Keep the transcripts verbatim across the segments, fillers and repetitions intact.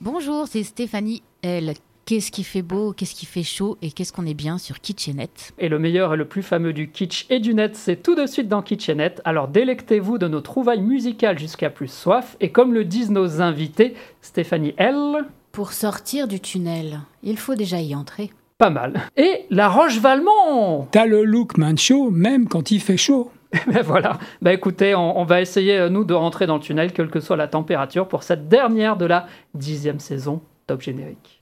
Bonjour, c'est Stéphanie L. Qu'est-ce qui fait beau, qu'est-ce qui fait chaud et qu'est-ce qu'on est bien sur Kitchenette. Et le meilleur et le plus fameux du kitsch et du net, c'est tout de suite dans Kitchenette. Alors délectez-vous de nos trouvailles musicales jusqu'à plus soif. Et comme le disent nos invités, Stéphanie L. Pour sortir du tunnel, il faut déjà y entrer. Pas mal. Et la Roche-Valmont. T'as le look mancho, même quand il fait chaud. Ben voilà. Ben écoutez, on, on va essayer, nous, de rentrer dans le tunnel, quelle que soit la température, pour cette dernière de la dixième saison Top Générique.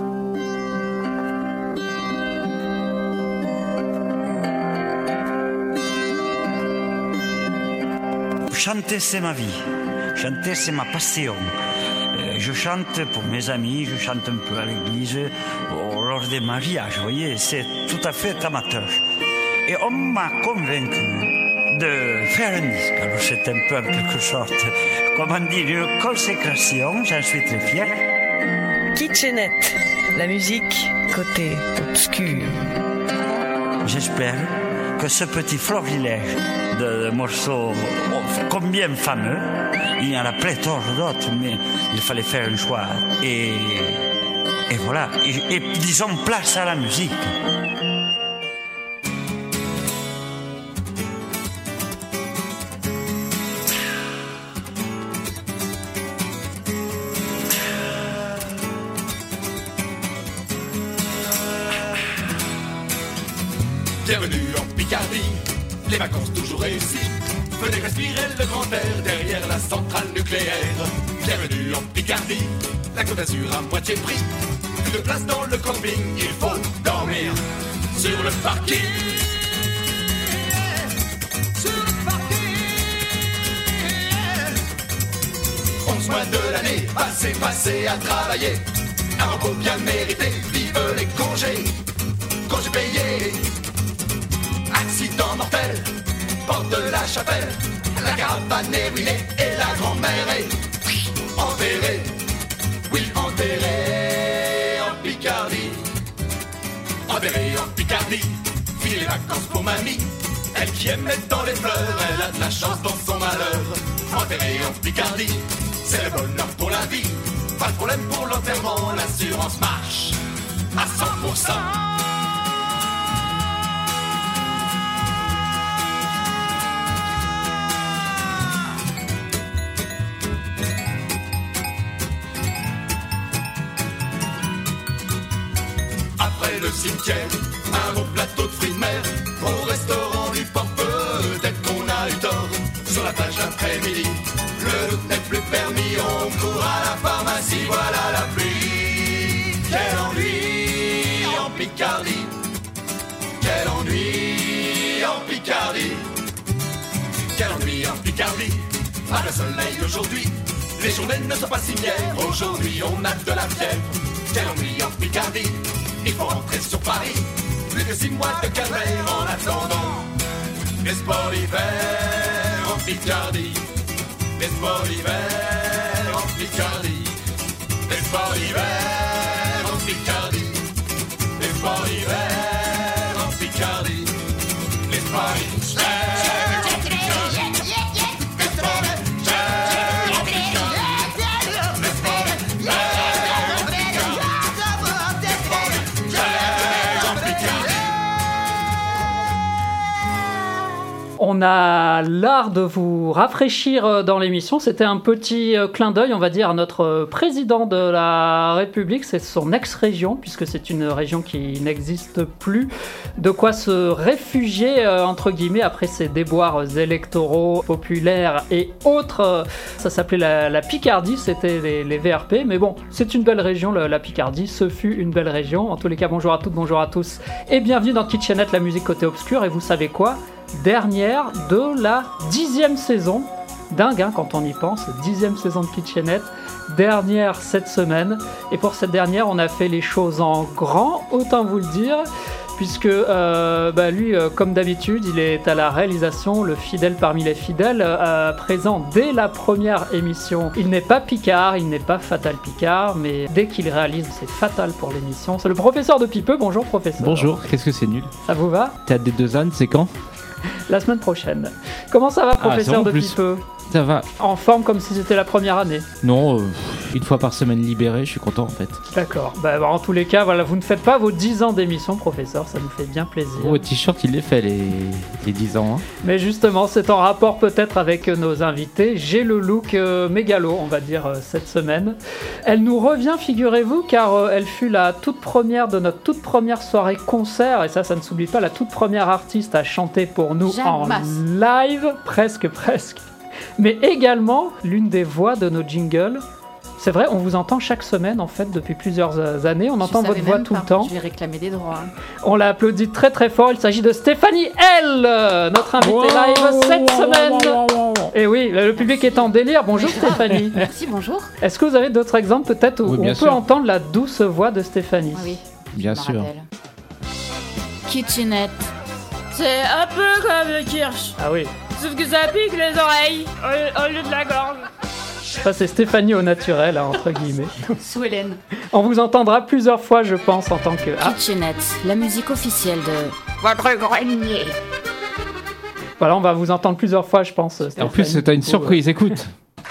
Chanter, c'est ma vie. Chanter, c'est ma passion. Euh, je chante pour mes amis, je chante un peu à l'église, oh, lors des mariages, vous voyez, c'est tout à fait amateur. Et on m'a convaincu de faire un disque. Alors c'est un peu en quelque sorte, comment dire, une consécration, j'en suis très fier. Kitchenette, la musique côté obscur. J'espère que ce petit florilège de morceaux combien fameux, il y en a pléthore d'autres, mais il fallait faire un choix. Et, et voilà, et, et disons place à la musique. Bienvenue en Picardie, les vacances toujours réussies. Venez respirer le grand air derrière la centrale nucléaire. Bienvenue en Picardie, la Côte d'Azur à moitié prix. Plus de place dans le camping, il faut dormir sur le parking. Sur le parking. Onze mois de l'année, passez, passez à travailler. Un repos bien mérité, vive les congés. Congés payés. Accident mortel, porte de la chapelle, la caravane est ruinée et la grand-mère est enterrée, oui enterrée en Picardie, enterrée en Picardie, fini les vacances pour mamie, elle qui aime mettre dans les fleurs, elle a de la chance dans son malheur, enterrée en Picardie, c'est le bonheur pour la vie, pas de problème pour l'enterrement, l'assurance marche à cent pour cent. Le cimetière, un bon plateau de fruits de mer, au restaurant du port, peut-être qu'on a eu tort. Sur la plage l'après-midi, le look n'est plus permis, on court à la pharmacie, voilà la pluie. Quel ennui en Picardie, quel ennui en Picardie, quel ennui en Picardie, pas de soleil aujourd'hui, les journées ne sont pas si fières, aujourd'hui on a de la fièvre, quel ennui en Picardie. Il faut rentrer sur Paris, plus que six mois de calvaire en attendant les sports d'hiver en Picardie, les sports d'hiver en Picardie, les sports d'hiver en Picardie, les sports d'hiver en Picardie, les sports d'hiver en Picardie. On a l'art de vous rafraîchir dans l'émission. C'était un petit clin d'œil, on va dire, à notre président de la République. C'est son ex-région, puisque c'est une région qui n'existe plus. De quoi se réfugier, entre guillemets, après ces déboires électoraux, populaires et autres. Ça s'appelait la, la Picardie, c'était les, les V R P. Mais bon, c'est une belle région, la, la Picardie. Ce fut une belle région. En tous les cas, bonjour à toutes, bonjour à tous. Et bienvenue dans Kitchenette, la musique côté obscur. Et vous savez quoi ? Dernière de la dixième saison. Dingue hein, quand on y pense, dixième saison de Kitchenette, dernière cette semaine. Et pour cette dernière, on a fait les choses en grand, autant vous le dire, puisque euh, bah lui, euh, comme d'habitude, il est à la réalisation, le fidèle parmi les fidèles, euh, présent dès la première émission. Il n'est pas Picard, il n'est pas Fatal Picard, mais dès qu'il réalise, c'est fatal pour l'émission. C'est le professeur de Pipeux. Bonjour professeur. Bonjour, qu'est-ce que c'est nul. Ça vous va ? Théâtre des deux ânes, c'est quand ? La semaine prochaine. Comment ça va, professeur ah, de Pipeux ? Ça va. En forme comme si c'était la première année. Non, euh, une fois par semaine libéré, je suis content en fait. D'accord. Bah, bah, en tous les cas, voilà, vous ne faites pas vos dix ans d'émission, professeur, ça nous fait bien plaisir. Oh, t-shirt, il les fait les, les dix ans. Hein. Mais justement, c'est en rapport peut-être avec euh, nos invités. J'ai le look euh, mégalo, on va dire, euh, cette semaine. Elle nous revient, figurez-vous, car euh, elle fut la toute première de notre toute première soirée concert, et ça, ça ne s'oublie pas, la toute première artiste à chanter pour nous en Jamasse. live, presque, presque. Mais également l'une des voix de nos jingles. C'est vrai, on vous entend chaque semaine en fait depuis plusieurs euh, années. On Je entend votre savais voix même tout pas. le temps. Je vais réclamer des droits. On l'a applaudi très très fort. Il s'agit de Stéphanie L, notre invitée Wow, live cette wow, semaine. wow, wow, wow, wow. Et oui, le public est en délire. Bonjour Stéphanie. Merci, bonjour. Est-ce que vous avez d'autres exemples peut-être où Oui, on bien peut sûr. entendre la douce voix de Stéphanie? Ah oui, Bien je me sûr. rappelle. Kitchenette. C'est un peu comme le kirsch, Ah oui, sauf que ça pique les oreilles au, au lieu de la gorge. ça c'est Stéphanie au naturel, hein, entre guillemets. Sous Hélène. On vous entendra plusieurs fois, je pense, en tant que... Ah, Kitchenette, la musique officielle de... Votre grenier. voilà, on va vous entendre plusieurs fois, je pense. En Stéphanie. plus, t'as une Du coup, surprise, écoute.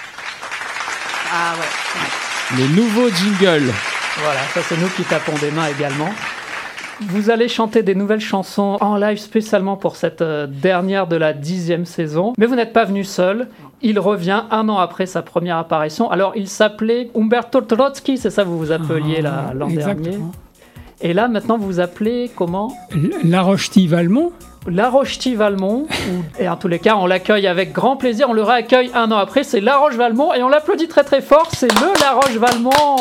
Ah ouais. Les nouveaux jingles. Voilà, ça c'est nous qui tapons des mains également. Vous allez chanter des nouvelles chansons en live spécialement pour cette euh, dernière de la dixième saison. Mais vous n'êtes pas venu seul. Il revient un an après sa première apparition. Alors il s'appelait Umberto Trotsky, c'est ça vous vous appeliez là, l'an dernier. Exactement. Et là maintenant vous vous appelez comment? L- La Rochetie-Valmont. La Rochetie-Valmont. ou- Et en tous les cas, on l'accueille avec grand plaisir. On le réaccueille un an après. C'est La Roche-Valmont. Et on l'applaudit très très fort. C'est le La Roche-Valmont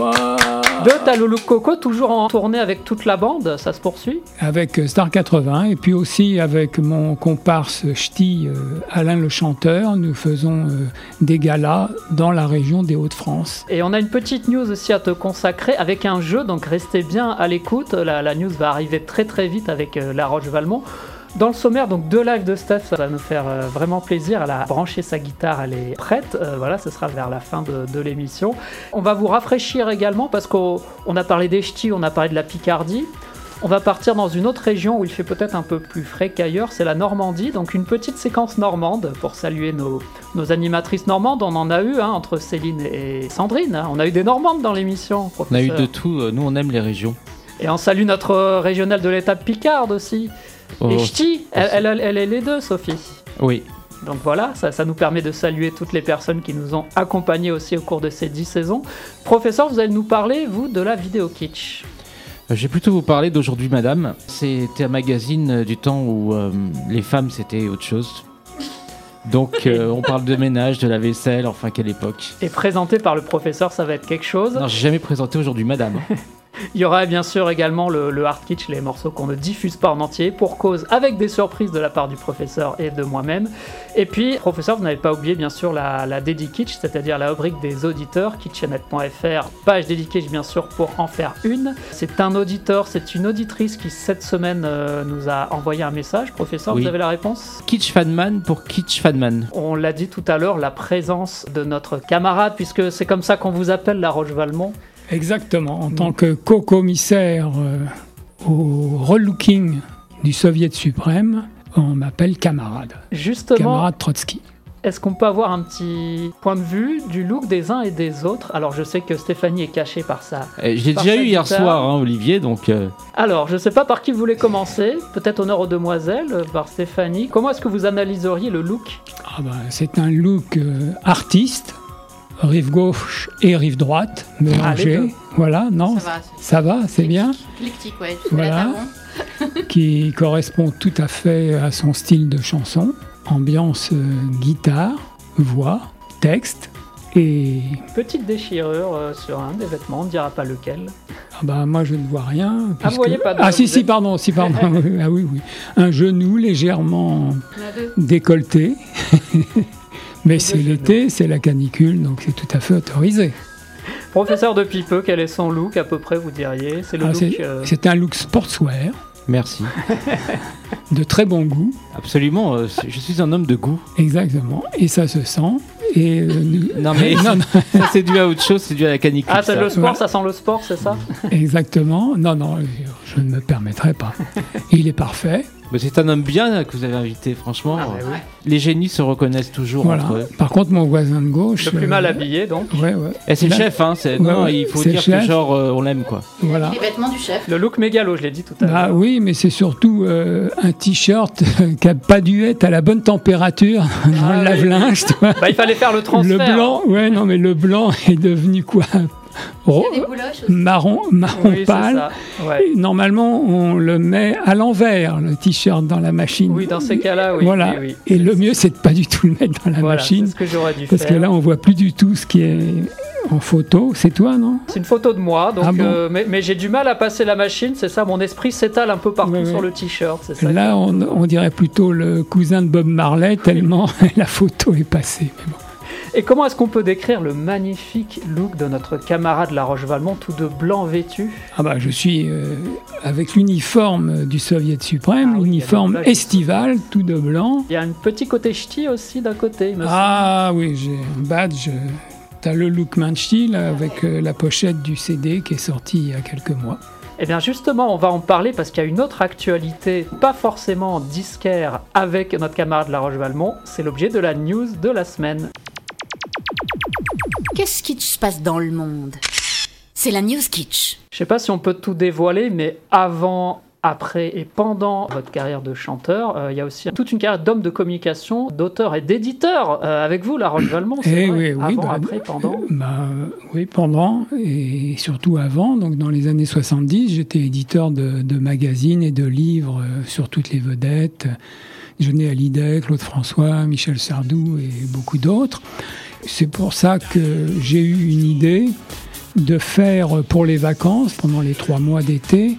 de Taloulou Coco. Toujours en tournée avec toute la bande. Ça se poursuit. Avec euh, Star quatre-vingts et puis aussi avec mon comparse ch'ti euh, Alain le chanteur, nous faisons euh, des galas dans la région des Hauts-de-France. Et on a une petite news aussi à te consacrer avec un jeu. Donc restez bien à l'écoute. La, la news va arriver très très vite avec euh, La Roche-Valmont. Dans le sommaire, donc deux lives de Steph, ça va nous faire euh, vraiment plaisir. Elle a branché sa guitare, elle est prête. Euh, voilà, ce sera vers la fin de, de l'émission. On va vous rafraîchir également parce qu'on on a parlé des ch'tis, on a parlé de la Picardie. On va partir dans une autre région où il fait peut-être un peu plus frais qu'ailleurs, c'est la Normandie. Donc une petite séquence normande pour saluer nos, nos animatrices normandes. On en a eu hein, entre Céline et Sandrine. Hein. On a eu des Normandes dans l'émission. On a eu professeur. de tout. euh, Nous, on aime les régions. Et on salue notre euh, régionale de l'étape Picarde aussi. Oh, Et ch'ti, elle, elle, elle, elle est les deux, Sophie. Oui. Donc voilà, ça, ça nous permet de saluer toutes les personnes qui nous ont accompagnés aussi au cours de ces dix saisons. Professeur, vous allez nous parler, vous, de la vidéo kitsch. Euh, Je vais plutôt vous parler d'Aujourd'hui Madame. C'était un magazine euh, du temps où euh, les femmes, c'était autre chose. Donc, euh, on parle de ménage, de la vaisselle, enfin, quelle époque. Et présenté par le professeur, ça va être quelque chose. Non, j'ai jamais présenté Aujourd'hui Madame. Il y aura bien sûr également le, le hard kitsch, les morceaux qu'on ne diffuse pas en entier, pour cause, avec des surprises de la part du professeur et de moi-même. Et puis, professeur, vous n'avez pas oublié bien sûr la, la dédi kitsch, c'est-à-dire la rubrique des auditeurs, kitchenette point f r, page dédi kitsch bien sûr pour en faire une. C'est un auditeur, c'est une auditrice qui cette semaine euh, nous a envoyé un message. Professeur, Oui. vous avez la réponse? Kitsch Fanman pour Kitsch Fanman. On l'a dit tout à l'heure, la présence de notre camarade, puisque c'est comme ça qu'on vous appelle, la Roche-Valmont. Exactement, en tant que co-commissaire euh, au relooking du Soviet suprême, on m'appelle camarade, Justement, camarade Trotsky. est-ce qu'on peut avoir un petit point de vue du look des uns et des autres? Alors, je sais que Stéphanie est cachée par ça. Eh, Je l'ai Par déjà sa eu hier guitare. soir, hein, Olivier, donc... euh, Alors, je sais pas par qui vous voulez commencer. Peut-être honneur aux demoiselles, euh, par Stéphanie. Comment est-ce que vous analyseriez le look? Ah ben, c'est un look euh, artiste, rive gauche et rive droite, Ah, les mélangé. deux. Voilà, non, Ça va, ça va, c'est bien, Éclectique, ouais. Tu Voilà. voilà. qui correspond tout à fait à son style de chanson. Ambiance euh, guitare, voix, texte et Petite déchirure euh, sur un des vêtements, on ne dira pas lequel. ah bah, moi je ne vois rien. Ah, vous puisque- voyez pas de- Ah si vous si êtes- pardon, si pardon. Ah oui oui. Un genou légèrement Il y en a deux. décolleté. Mais c'est genoux. l'été, c'est la canicule, donc c'est tout à fait autorisé. Professeur de Pipeux, quel est son look à peu près, vous diriez? C'est le Ah, look... c'est euh, c'est un look sportswear, Merci. de très bon goût, Absolument, euh, c'est- je suis un homme de goût. exactement, et ça se sent. Et euh, nous- Non mais non, non, ça c'est dû à autre chose, c'est dû à la canicule. Ah, c'est ça. le sport, Voilà. ça sent le sport, c'est ça? exactement. Non, non, je ne me permettrai pas. Il est parfait. Bah, c'est un homme bien que vous avez invité, franchement. Ah, oui. Les génies se reconnaissent toujours Voilà. entre eux. Par contre, mon voisin de gauche. Le plus euh, mal habillé, donc. Ouais, ouais. Et c'est Là- le chef, hein. C'est... Ouais, non, ouais, il faut c'est dire le que chef. genre euh, on l'aime, quoi. Voilà. Les vêtements du chef. Le look mégalo, je l'ai dit tout à l'heure. Ah oui, mais c'est surtout euh, un t-shirt qui n'a pas dû être à la bonne température dans Ah le oui. lave-linge. Tu vois. Bah, il fallait faire le transfert. Le blanc, ouais, non, mais le blanc est devenu quoi? Ro- Il y a des bouloches aussi. marron, marron Oui, c'est pâle. ça. Ouais. Et normalement, on le met à l'envers, le t-shirt dans la machine. Oui, dans ces cas-là, oui. Voilà. oui, oui. Et le mieux, c'est de pas du tout le mettre dans la Voilà, machine, c'est ce que j'aurais dû parce faire. que là, on voit plus du tout ce qui est en photo. C'est toi, non? C'est une photo de moi, donc, Ah bon euh, mais, mais j'ai du mal à passer la machine, c'est ça, mon esprit s'étale un peu partout Ouais, ouais. sur le t-shirt, c'est ça. Là, on, on dirait plutôt le cousin de Bob Marley, tellement la photo est passée. Mais bon. Et comment est-ce qu'on peut décrire le magnifique look de notre camarade La Roche-Valmont, tout de blanc vêtu? Ah bah, je suis euh, avec l'uniforme du Soviet suprême, Ah oui, l'uniforme il y a des plages. estival, tout de blanc. Il y a un petit côté ch'ti aussi d'un côté, il me semble. Ah oui, j'ai un badge. T'as le look Manchti là, avec euh, la pochette du C D qui est sorti il y a quelques mois. Eh bien justement, on va en parler parce qu'il y a une autre actualité, pas forcément disquaire, avec notre camarade La Roche-Valmont, c'est l'objet de la news de la semaine. Qu'est-ce qui se passe dans le monde? C'est la news kitsch. Je sais pas si on peut tout dévoiler, mais avant, après et pendant votre carrière de chanteur, euh, il y a aussi toute une carrière d'homme de communication, d'auteur et d'éditeur euh, avec vous, La Roche-Valmont. C'est Eh vrai. oui, oui, Avant, bah, après, pendant. Bah, euh, oui, pendant et surtout avant. Donc dans les années soixante-dix, j'étais éditeur de, de magazines et de livres euh, sur toutes les vedettes. Johnny Hallyday, Claude François, Michel Sardou et beaucoup d'autres. C'est pour ça que j'ai eu une idée de faire pour les vacances, pendant les trois mois d'été,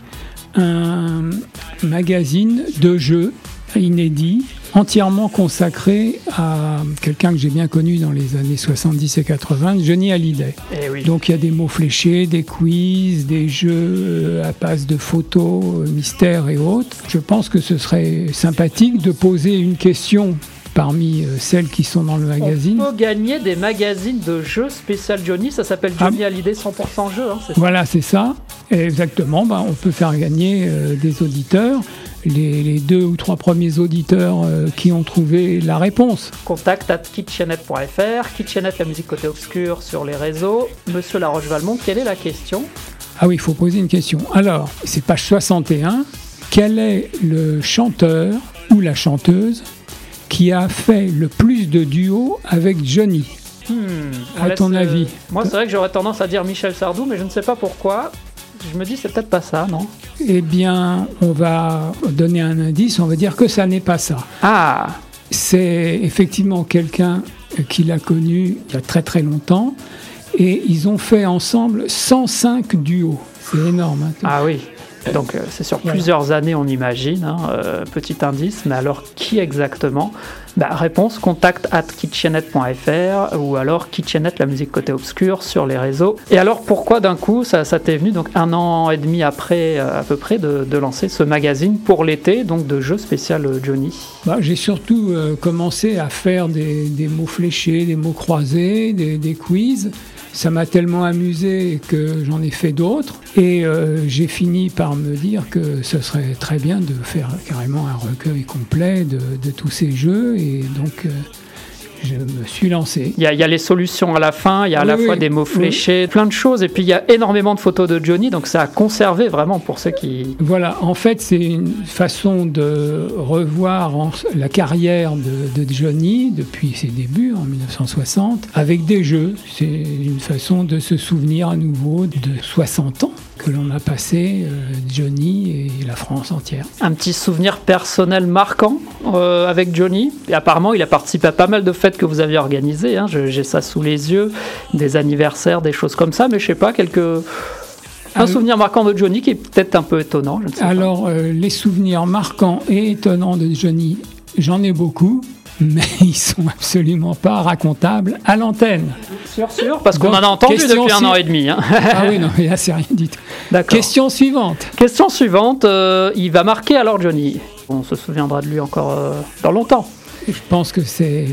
un magazine de jeux inédit, entièrement consacré à quelqu'un que j'ai bien connu dans les années soixante-dix et quatre-vingts, Johnny Hallyday. Eh oui. Donc il y a des mots fléchés, des quiz, des jeux euh, à base de photos, euh, mystères et autres. Je pense que ce serait sympathique de poser une question parmi euh, celles qui sont dans le magazine. On peut gagner des magazines de jeux spécial Johnny, ça s'appelle Johnny Ah. Hallyday cent pour cent jeu, hein, c'est ça. Voilà, c'est ça. Et exactement, ben, on peut faire gagner euh, des auditeurs. Les, les deux ou trois premiers auditeurs euh, qui ont trouvé la réponse. Contact at kitchenette point f r, Kitchenette, la musique côté obscur sur les réseaux. Monsieur La Roche-Valmont, quelle est la question? Ah oui, il faut poser une question. Alors, c'est page soixante et un. Quel est le chanteur ou la chanteuse qui a fait le plus de duos avec Johnny? Hmm, on À laisse, ton euh, avis? Moi, c'est vrai que j'aurais tendance à dire Michel Sardou, mais je ne sais pas pourquoi. Je me dis, c'est peut-être pas ça, non? Eh bien, on va donner un indice, on va dire que ça n'est pas ça. Ah, C'est effectivement quelqu'un qui l'a connu il y a très très longtemps et ils ont fait ensemble cent cinq duos. C'est énorme. Hein. ah oui. Donc, euh, c'est sur Voilà. plusieurs années, on imagine. Hein, euh, petit indice, mais alors qui exactement? Bah, réponse, contact at kitchenette point f r ou alors Kitchenette, la musique côté obscur sur les réseaux. Et alors, pourquoi d'un coup, ça, ça t'est venu, donc un an et demi après, euh, à peu près, de, de lancer ce magazine pour l'été, donc de jeu spécial euh, Johnny? Bah, j'ai surtout euh, commencé à faire des, des mots fléchés, des mots croisés, des, des quiz. Ça m'a tellement amusé que j'en ai fait d'autres. Et euh, j'ai fini par me dire que ce serait très bien de faire carrément un recueil complet de, de tous ces jeux. Et donc, euh, je me suis lancé. Il y, a, il y a les solutions à la fin, il y a à Oui, la oui, fois des mots oui. fléchés, plein de choses, et puis il y a énormément de photos de Johnny, donc ça a conservé vraiment pour ceux qui... Voilà, en fait, c'est une façon de revoir en- la carrière de, de Johnny depuis ses débuts en mille neuf cent soixante avec des jeux. C'est une façon de se souvenir à nouveau de soixante ans que l'on a passé, euh, Johnny et la France entière. Un petit souvenir personnel marquant euh, avec Johnny. Et apparemment, il a participé à pas mal de fêtes que vous aviez organisées. Hein. Je- J'ai ça sous les yeux, des anniversaires, des choses comme ça. Mais je sais pas, quelques... un Alors- souvenir marquant de Johnny qui est peut-être un peu étonnant. Je ne sais Alors, euh, les souvenirs marquants et étonnants de Johnny, j'en ai beaucoup, mais ils sont absolument pas racontables à l'antenne. pas. Sûr, sûr. Parce qu'on Donc, en a entendu question depuis un si- an et demi. Hein. Ah oui, non, mais là, c'est rien du tout. D'accord. Question suivante. Question suivante. euh, il va marquer alors Johnny. On se souviendra de lui encore euh, dans longtemps. Je pense que c'est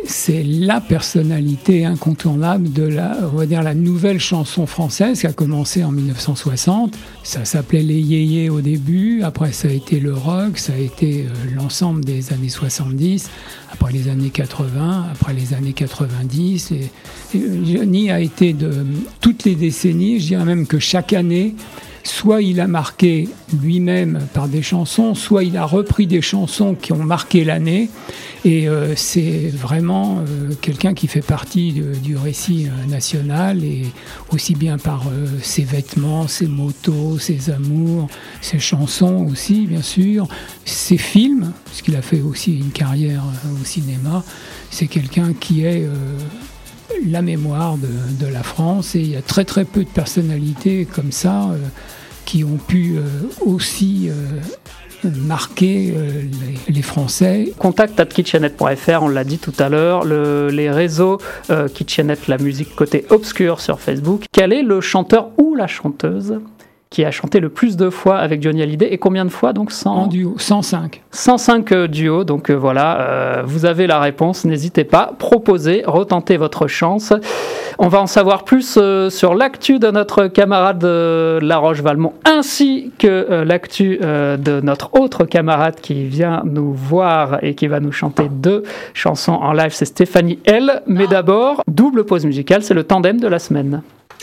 c'est la personnalité incontournable de la, on va dire, la nouvelle chanson française qui a commencé en dix-neuf cent soixante. Ça s'appelait les yéyés au début, après ça a été le rock, ça a été euh, l'ensemble des années soixante-dix, après les années quatre-vingts, après les années quatre-vingt-dix. Et, et Johnny a été de toutes les décennies, je dirais même que chaque année, soit il a marqué lui-même par des chansons, soit il a repris des chansons qui ont marqué l'année. Et euh, c'est vraiment euh, quelqu'un qui fait partie de, du récit euh, national, et aussi bien par euh, ses vêtements, ses motos, ses amours, ses chansons aussi, bien sûr, ses films, parce qu'il a fait aussi une carrière euh, au cinéma. C'est quelqu'un qui est euh, la mémoire de, de la France, et il y a très très peu de personnalités comme ça euh, qui ont pu euh, aussi euh, marquer euh, les, les Français. Contact at kitchenette point f r, on l'a dit tout à l'heure, le, les réseaux euh, Kitchenette, la musique côté obscur sur Facebook. Quel est le chanteur ou la chanteuse qui a chanté le plus de fois avec Johnny Hallyday, et combien de fois donc cent... En duo, cent cinq. cent cinq euh, duos, donc euh, voilà, euh, vous avez la réponse, n'hésitez pas, proposez, retentez votre chance. On va en savoir plus euh, sur l'actu de notre camarade euh, Laroche-Valmont, ainsi que euh, l'actu euh, de notre autre camarade qui vient nous voir et qui va nous chanter deux chansons en live, c'est Stéphanie L. Mais d'abord, double pause musicale, c'est le tandem de la semaine.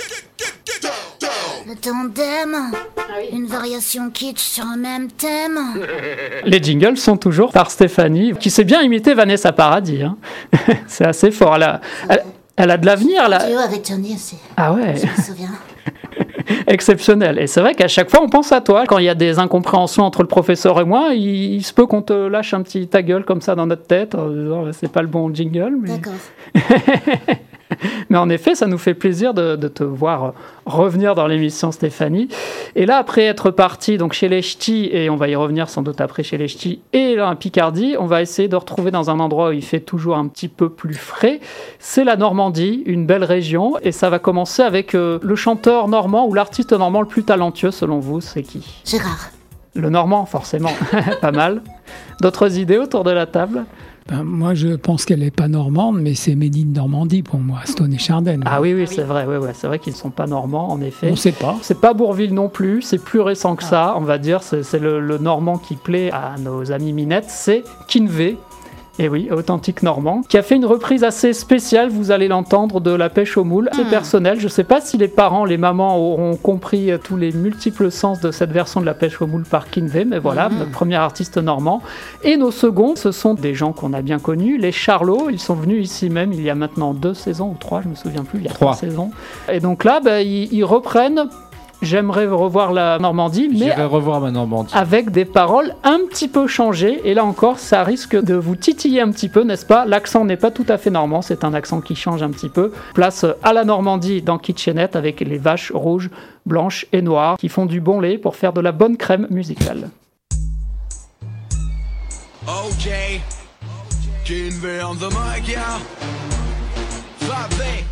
Le tandem, une variation kitsch sur un même thème. Les jingles sont toujours par Stéphanie, qui sait bien imiter Vanessa Paradis. Hein. C'est assez fort. Elle a, elle, elle a de l'avenir, là. Duo avec Johnny aussi. Ah ouais. Je me souviens. Exceptionnel. Et c'est vrai qu'à chaque fois, on pense à toi. Quand il y a des incompréhensions entre le professeur et moi, il, il se peut qu'on te lâche un petit ta gueule comme ça dans notre tête, en disant c'est pas le bon jingle. Mais... D'accord. Mais en effet, ça nous fait plaisir de, de te voir revenir dans l'émission, Stéphanie. Et là, après être parti donc chez les Ch'tis, et on va y revenir sans doute après chez les Ch'tis, et là, en Picardie, on va essayer de retrouver dans un endroit où il fait toujours un petit peu plus frais. C'est la Normandie, une belle région, et ça va commencer avec euh, le chanteur normand ou l'artiste normand le plus talentueux, selon vous, c'est qui ? Gérard. Le normand, forcément. Pas mal. D'autres idées autour de la table ? Ben, moi, je pense qu'elle n'est pas normande, mais c'est Made in Normandie pour moi, Stone et Chardin. Ah oui, oui, c'est vrai, ouais, ouais, c'est vrai qu'ils ne sont pas normands, en effet. On ne sait pas. C'est pas Bourville non plus, c'est plus récent que ça, on va dire. C'est, c'est le, le normand qui plaît à nos amis minettes, c'est Kinvey. Et oui, authentique normand, qui a fait une reprise assez spéciale, vous allez l'entendre, de La pêche aux moules. C'est personnel, je ne sais pas si les parents, les mamans auront compris tous les multiples sens de cette version de La pêche aux moules par Kinvey, mais voilà, mmh. notre premier artiste normand. Et nos seconds, ce sont des gens qu'on a bien connus, les Charlots, ils sont venus ici même il y a maintenant deux saisons, ou trois, je ne me souviens plus, il y a trois, trois saisons. Et donc là, bah, ils, ils reprennent... J'aimerais revoir la Normandie, mais J'irai revoir ma Normandie. avec des paroles un petit peu changées. Et là encore, ça risque de vous titiller un petit peu, n'est-ce pas ? L'accent n'est pas tout à fait normand, c'est un accent qui change un petit peu. Place à la Normandie dans Kitchenette avec les vaches rouges, blanches et noires qui font du bon lait pour faire de la bonne crème musicale. Ok, Kinvey on the mic, yeah. Fabé.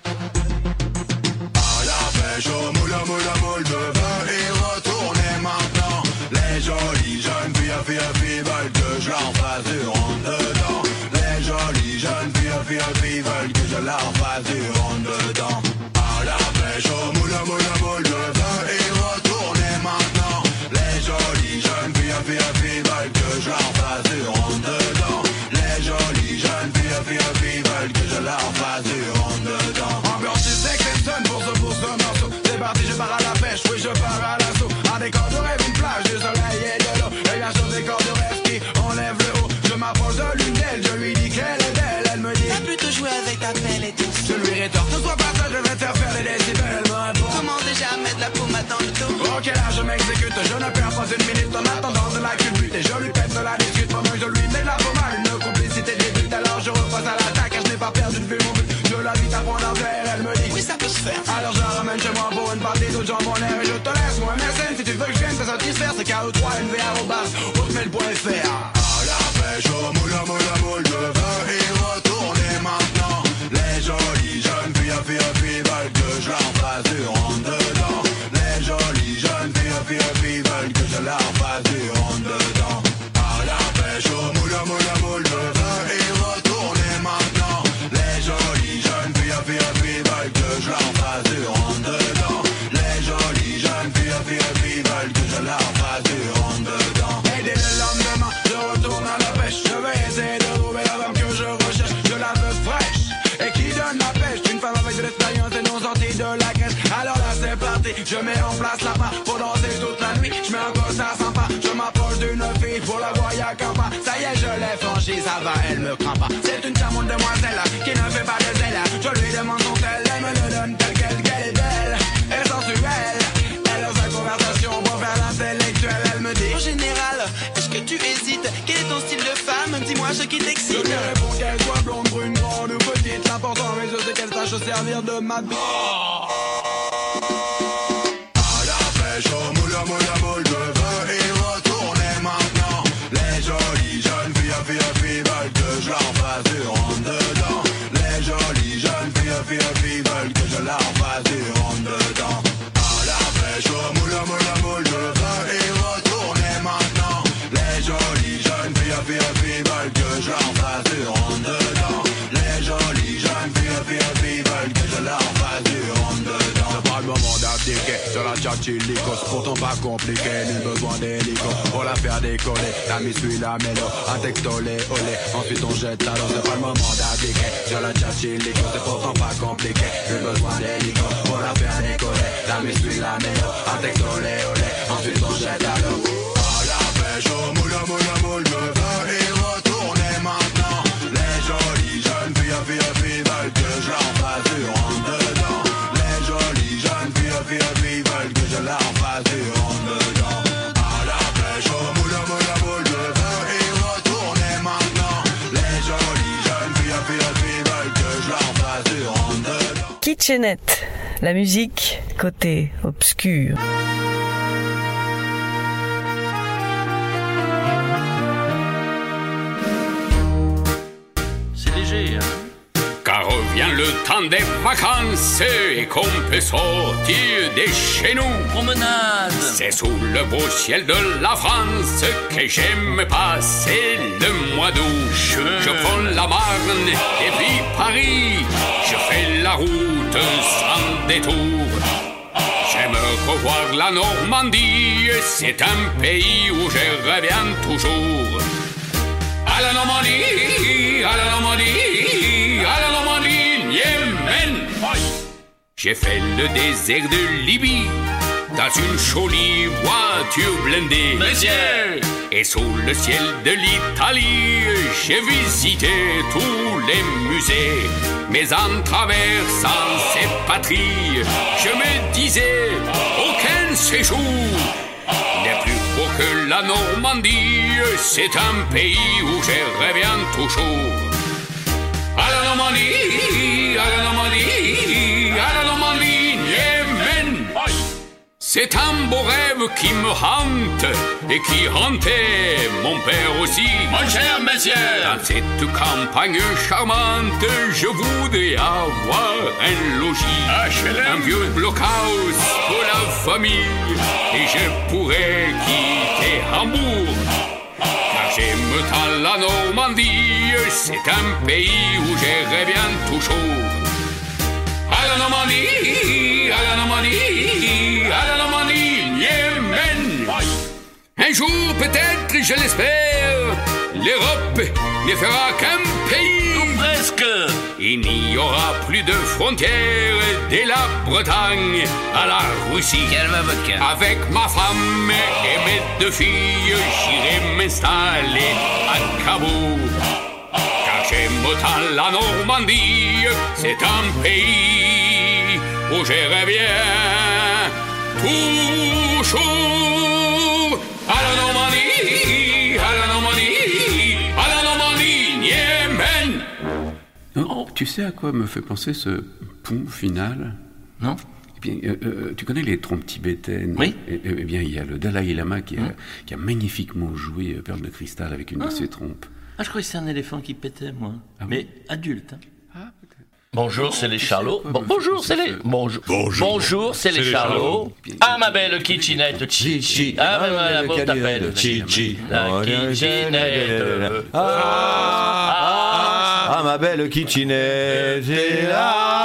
Au moule, à moule, à moule de vin et retournez maintenant. Les jolies jeunes filles à filles à filles veulent que je leur fasse du rentre dedans. Les jolies jeunes filles à filles à filles veulent que je leur fasse du rentre dedans. À la pêche au moule, à moule, à moule de vin et retournez maintenant. Les jolies jeunes filles à filles à filles veulent que je leur fasse du rentre dedans. Les jolies jeunes filles à filles à filles veulent que je leur fasse du rentre dedans. Ambiance c'est Clinton pour ce pour ce morceau. C'est parti, je pars à la pêche, oui je pars à l'assaut. Un décor de rêve, une plage, du soleil et de l'eau. Et bien sûr décor de rêve qui enlève le haut. Je m'approche de l'une d'elles, je lui dis qu'elle est belle. Elle me dit, t'as plutôt joué avec ta pelle et tout. Je lui rétorque, ne sois pas ça, je vais te faire faire des décibels. Elle me répond, comment déjà mettre la pomme dans le dos. Ok là je m'exécute, je ne perds pas une minute en attendant de la culbute. Et je lui pète de la discute pendant que je lui mets de la pommade. Une complicité débute, alors je repasse à l'attaque. Et je n'ai pas perdu de vue mon but, je la vis à prendre un verre. Elle me dit, oui ça peut se faire. Alors je la ramène chez moi pour une partie de jambes en l'air. Et je te laisse moi M S N si tu veux que je vienne te satisfaire. C'est K E trois N V R au bar, hotmail.fr. À la pêche au moule, à moule, à moule de vin et retournez maintenant. Les jolies jeunes filles à filles à filles veulent que je leur fasse du rentre dedans. Les jolies jeunes filles à filles à filles veulent que je leur fasse du rentre dedans. À la pêche au moule, à moule, à moule de vin et retournez maintenant. Je mets en place la part pour danser toute la nuit. Je mets un gosse à sympa, je m'approche d'une fille pour la voir y'a qu'un pas. Ça y est, je l'ai franchie, ça va, elle me craint pas. C'est une charmante demoiselle qui ne fait pas de zèle. Je lui demande son tel, elle me le donne telle qu'elle, qu'elle est belle et sensuelle. Elle a sa conversation pour faire l'intellectuelle. Elle me dit: en général, est-ce que tu hésites? Quel est ton style de femme? Dis-moi ce qui t'excite. Je lui réponds qu'elle soit blonde, brune, grande ou petite. L'important à mes yeux c'est qu'elle sache se servir de ma bite. Oh. À la pêche, au moule, au moule, au moule, je veux y retourner maintenant. Les jolies jeunes filles, filles, filles veulent que je leur fasse du rentre dedans. Les jolies jeunes filles, filles, filles veulent que je leur fasse du rentre dedans. À la pêche, au moule, au moule, au moule, je veux y retourner maintenant. Les jolies jeunes filles, filles, filles veulent que je leur fasse du rentre dedans. Les jolies jeunes filles, filles, filles veulent que je leur fasse du rentre dedans. C'est pas le moment d'abdiquer sur la tchatchilicos, pourtant pas compliqué, nul besoin d'hélico pour la faire décoller. La mise suit la mélo, un texto olé olé, ensuite on jette à l'eau. C'est pas le moment d'abdiquer sur la tchatchilicos, c'est pourtant pas compliqué, nul besoin d'hélico pour la faire décoller. La mise suit la mélo, un texto olé olé, ensuite on jette à l'eau. À la pêche, au moule, au moule, au moule, je veux y retourner maintenant. Les jolies jeunes filles, filles, filles veulent que je leur fasse du rentre dedans. Les jolies jeunes filles, filles, filles veulent que je leur fasse du rentre dedans. À la pêche, au moule, au moule, au moule, je veux y retourner maintenant. Les jolies jeunes filles, filles, filles veulent que je leur fasse du rentre dedans. Kitchenette, la musique côté obscur. C'est léger, hein? Car revient le temps des vacances et qu'on peut sortir de chez nous. Promenade. C'est sous le beau ciel de la France que j'aime passer le mois d'août. Je, je prends la Marne et puis Paris. Je fais la route sans détour. J'aime revoir la Normandie. C'est un pays où je reviens toujours. À la Normandie, à la Normandie, à la Normandie, Yémen. J'ai fait le désert de Libye dans une jolie voiture blindée. Monsieur. Et sous le ciel de l'Italie, j'ai visité tous les musées. Mais en traversant ces patries, je me disais, aucun séjour n'est plus beau que la Normandie. C'est un pays où je reviens toujours. À la Normandie, à la Normandie, à la Normandie, Yémen. C'est un beau rêve qui me hante et qui hantait mon père aussi. Mon cher monsieur, dans cette campagne charmante, je voudrais avoir un logis, H L M. Un vieux blockhouse pour la famille, et je pourrais quitter Hambourg. Car j'aime tant la Normandie, c'est un pays où je reviens toujours. À la Normandie, à la Normandie, à la Normandie, Yémen. Un jour peut-être, je l'espère, l'Europe ne fera qu'un pays. Ou presque. Il n'y aura plus de frontières de la Bretagne à la Russie. Calme votre cœur. Avec ma femme et mes deux filles, j'irai m'installer à Cabourg. Car j'aime autant la Normandie, c'est un pays où je reviens toujours. À la Normandie, à la Normandie, à la Normandie, Yémen. Oh, tu sais à quoi me fait penser ce pont final? Non. Eh bien, euh, euh, tu connais les trompes tibétaines? Oui. Eh, eh bien, il y a le Dalai Lama qui a, mmh. qui a magnifiquement joué euh, Perle de cristal avec une ah. de ses trompes. Ah, je croyais que c'était un éléphant qui pétait, moi. Ah, mais oui. Adulte. Hein. Ah, peut-être. Bonjour, c'est les Charlots. Bon, bonjour, c'est les. Bonjour. Bonjour, bonjour c'est les Charlots. Ah, ma belle kitchenette, Chichi. Ah, ma belle, comment t'appelles? Chichi. La kitchenette. Ah, ah, ma belle kitchenette est là.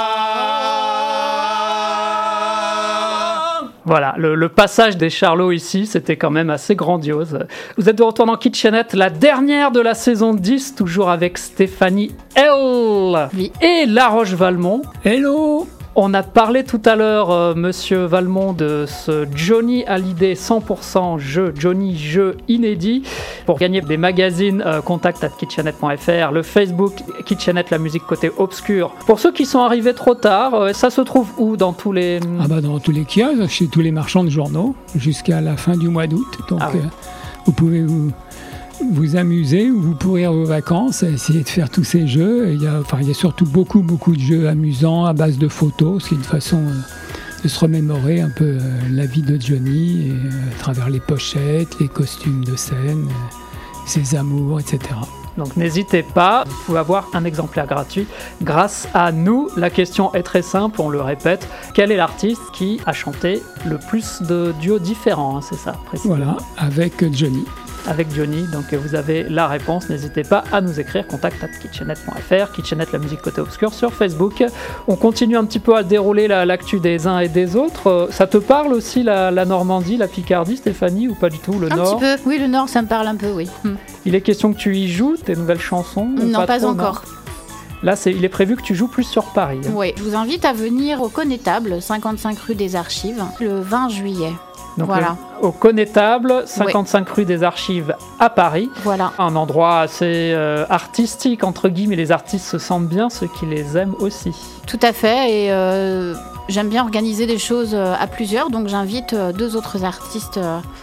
Voilà, le, le passage des Charlots ici, c'était quand même assez grandiose. Vous êtes de retour dans Kitchenette, la dernière de la saison dix, toujours avec Stéphanie L. Oui. Et La Roche-Valmont. Hello. On a parlé tout à l'heure, euh, Monsieur Valmont, de ce Johnny Hallyday cent pour cent jeu, Johnny jeu inédit. Pour gagner des magazines, euh, contact at kitchenette point f r, le Facebook Kitchenette, la musique côté obscur. Pour ceux qui sont arrivés trop tard, euh, ça se trouve où dans tous les... Ah bah dans tous les kiosques, chez tous les marchands de journaux, jusqu'à la fin du mois d'août. Donc ah oui. euh, vous pouvez vous... vous amuser ou vous pourrir vos vacances à essayer de faire tous ces jeux. Il y a, enfin, il y a surtout beaucoup, beaucoup de jeux amusants à base de photos. C'est une façon euh, de se remémorer un peu euh, la vie de Johnny et, euh, à travers les pochettes, les costumes de scène, euh, ses amours, et cetera. Donc n'hésitez pas, vous pouvez avoir un exemplaire gratuit grâce à nous. La question est très simple, on le répète. Quel est l'artiste qui a chanté le plus de duos différents, hein, c'est ça, précisément. Voilà, avec Johnny. Avec Johnny, donc vous avez la réponse, n'hésitez pas à nous écrire, contact at kitchenette point f r, Kitchenette, la musique côté obscur sur Facebook. On continue un petit peu à dérouler la, l'actu des uns et des autres. Ça te parle aussi la, la Normandie, la Picardie, Stéphanie, ou pas du tout, le un Nord? Un petit peu, oui, le Nord, ça me parle un peu, oui. Hmm. Il est question que tu y joues, tes nouvelles chansons? Non, pas, pas trop, encore. Non. Là, c'est, il est prévu que tu joues plus sur Paris. Oui, je vous invite à venir au Connétable, cinquante-cinq rue des Archives, le vingt juillet. Donc voilà. le, au Connétable, cinquante-cinq oui. rue des Archives à Paris. Voilà. Un endroit assez euh, artistique, entre guillemets. Les artistes se sentent bien, ceux qui les aiment aussi. Tout à fait. Et euh, j'aime bien organiser des choses à plusieurs. Donc j'invite deux autres artistes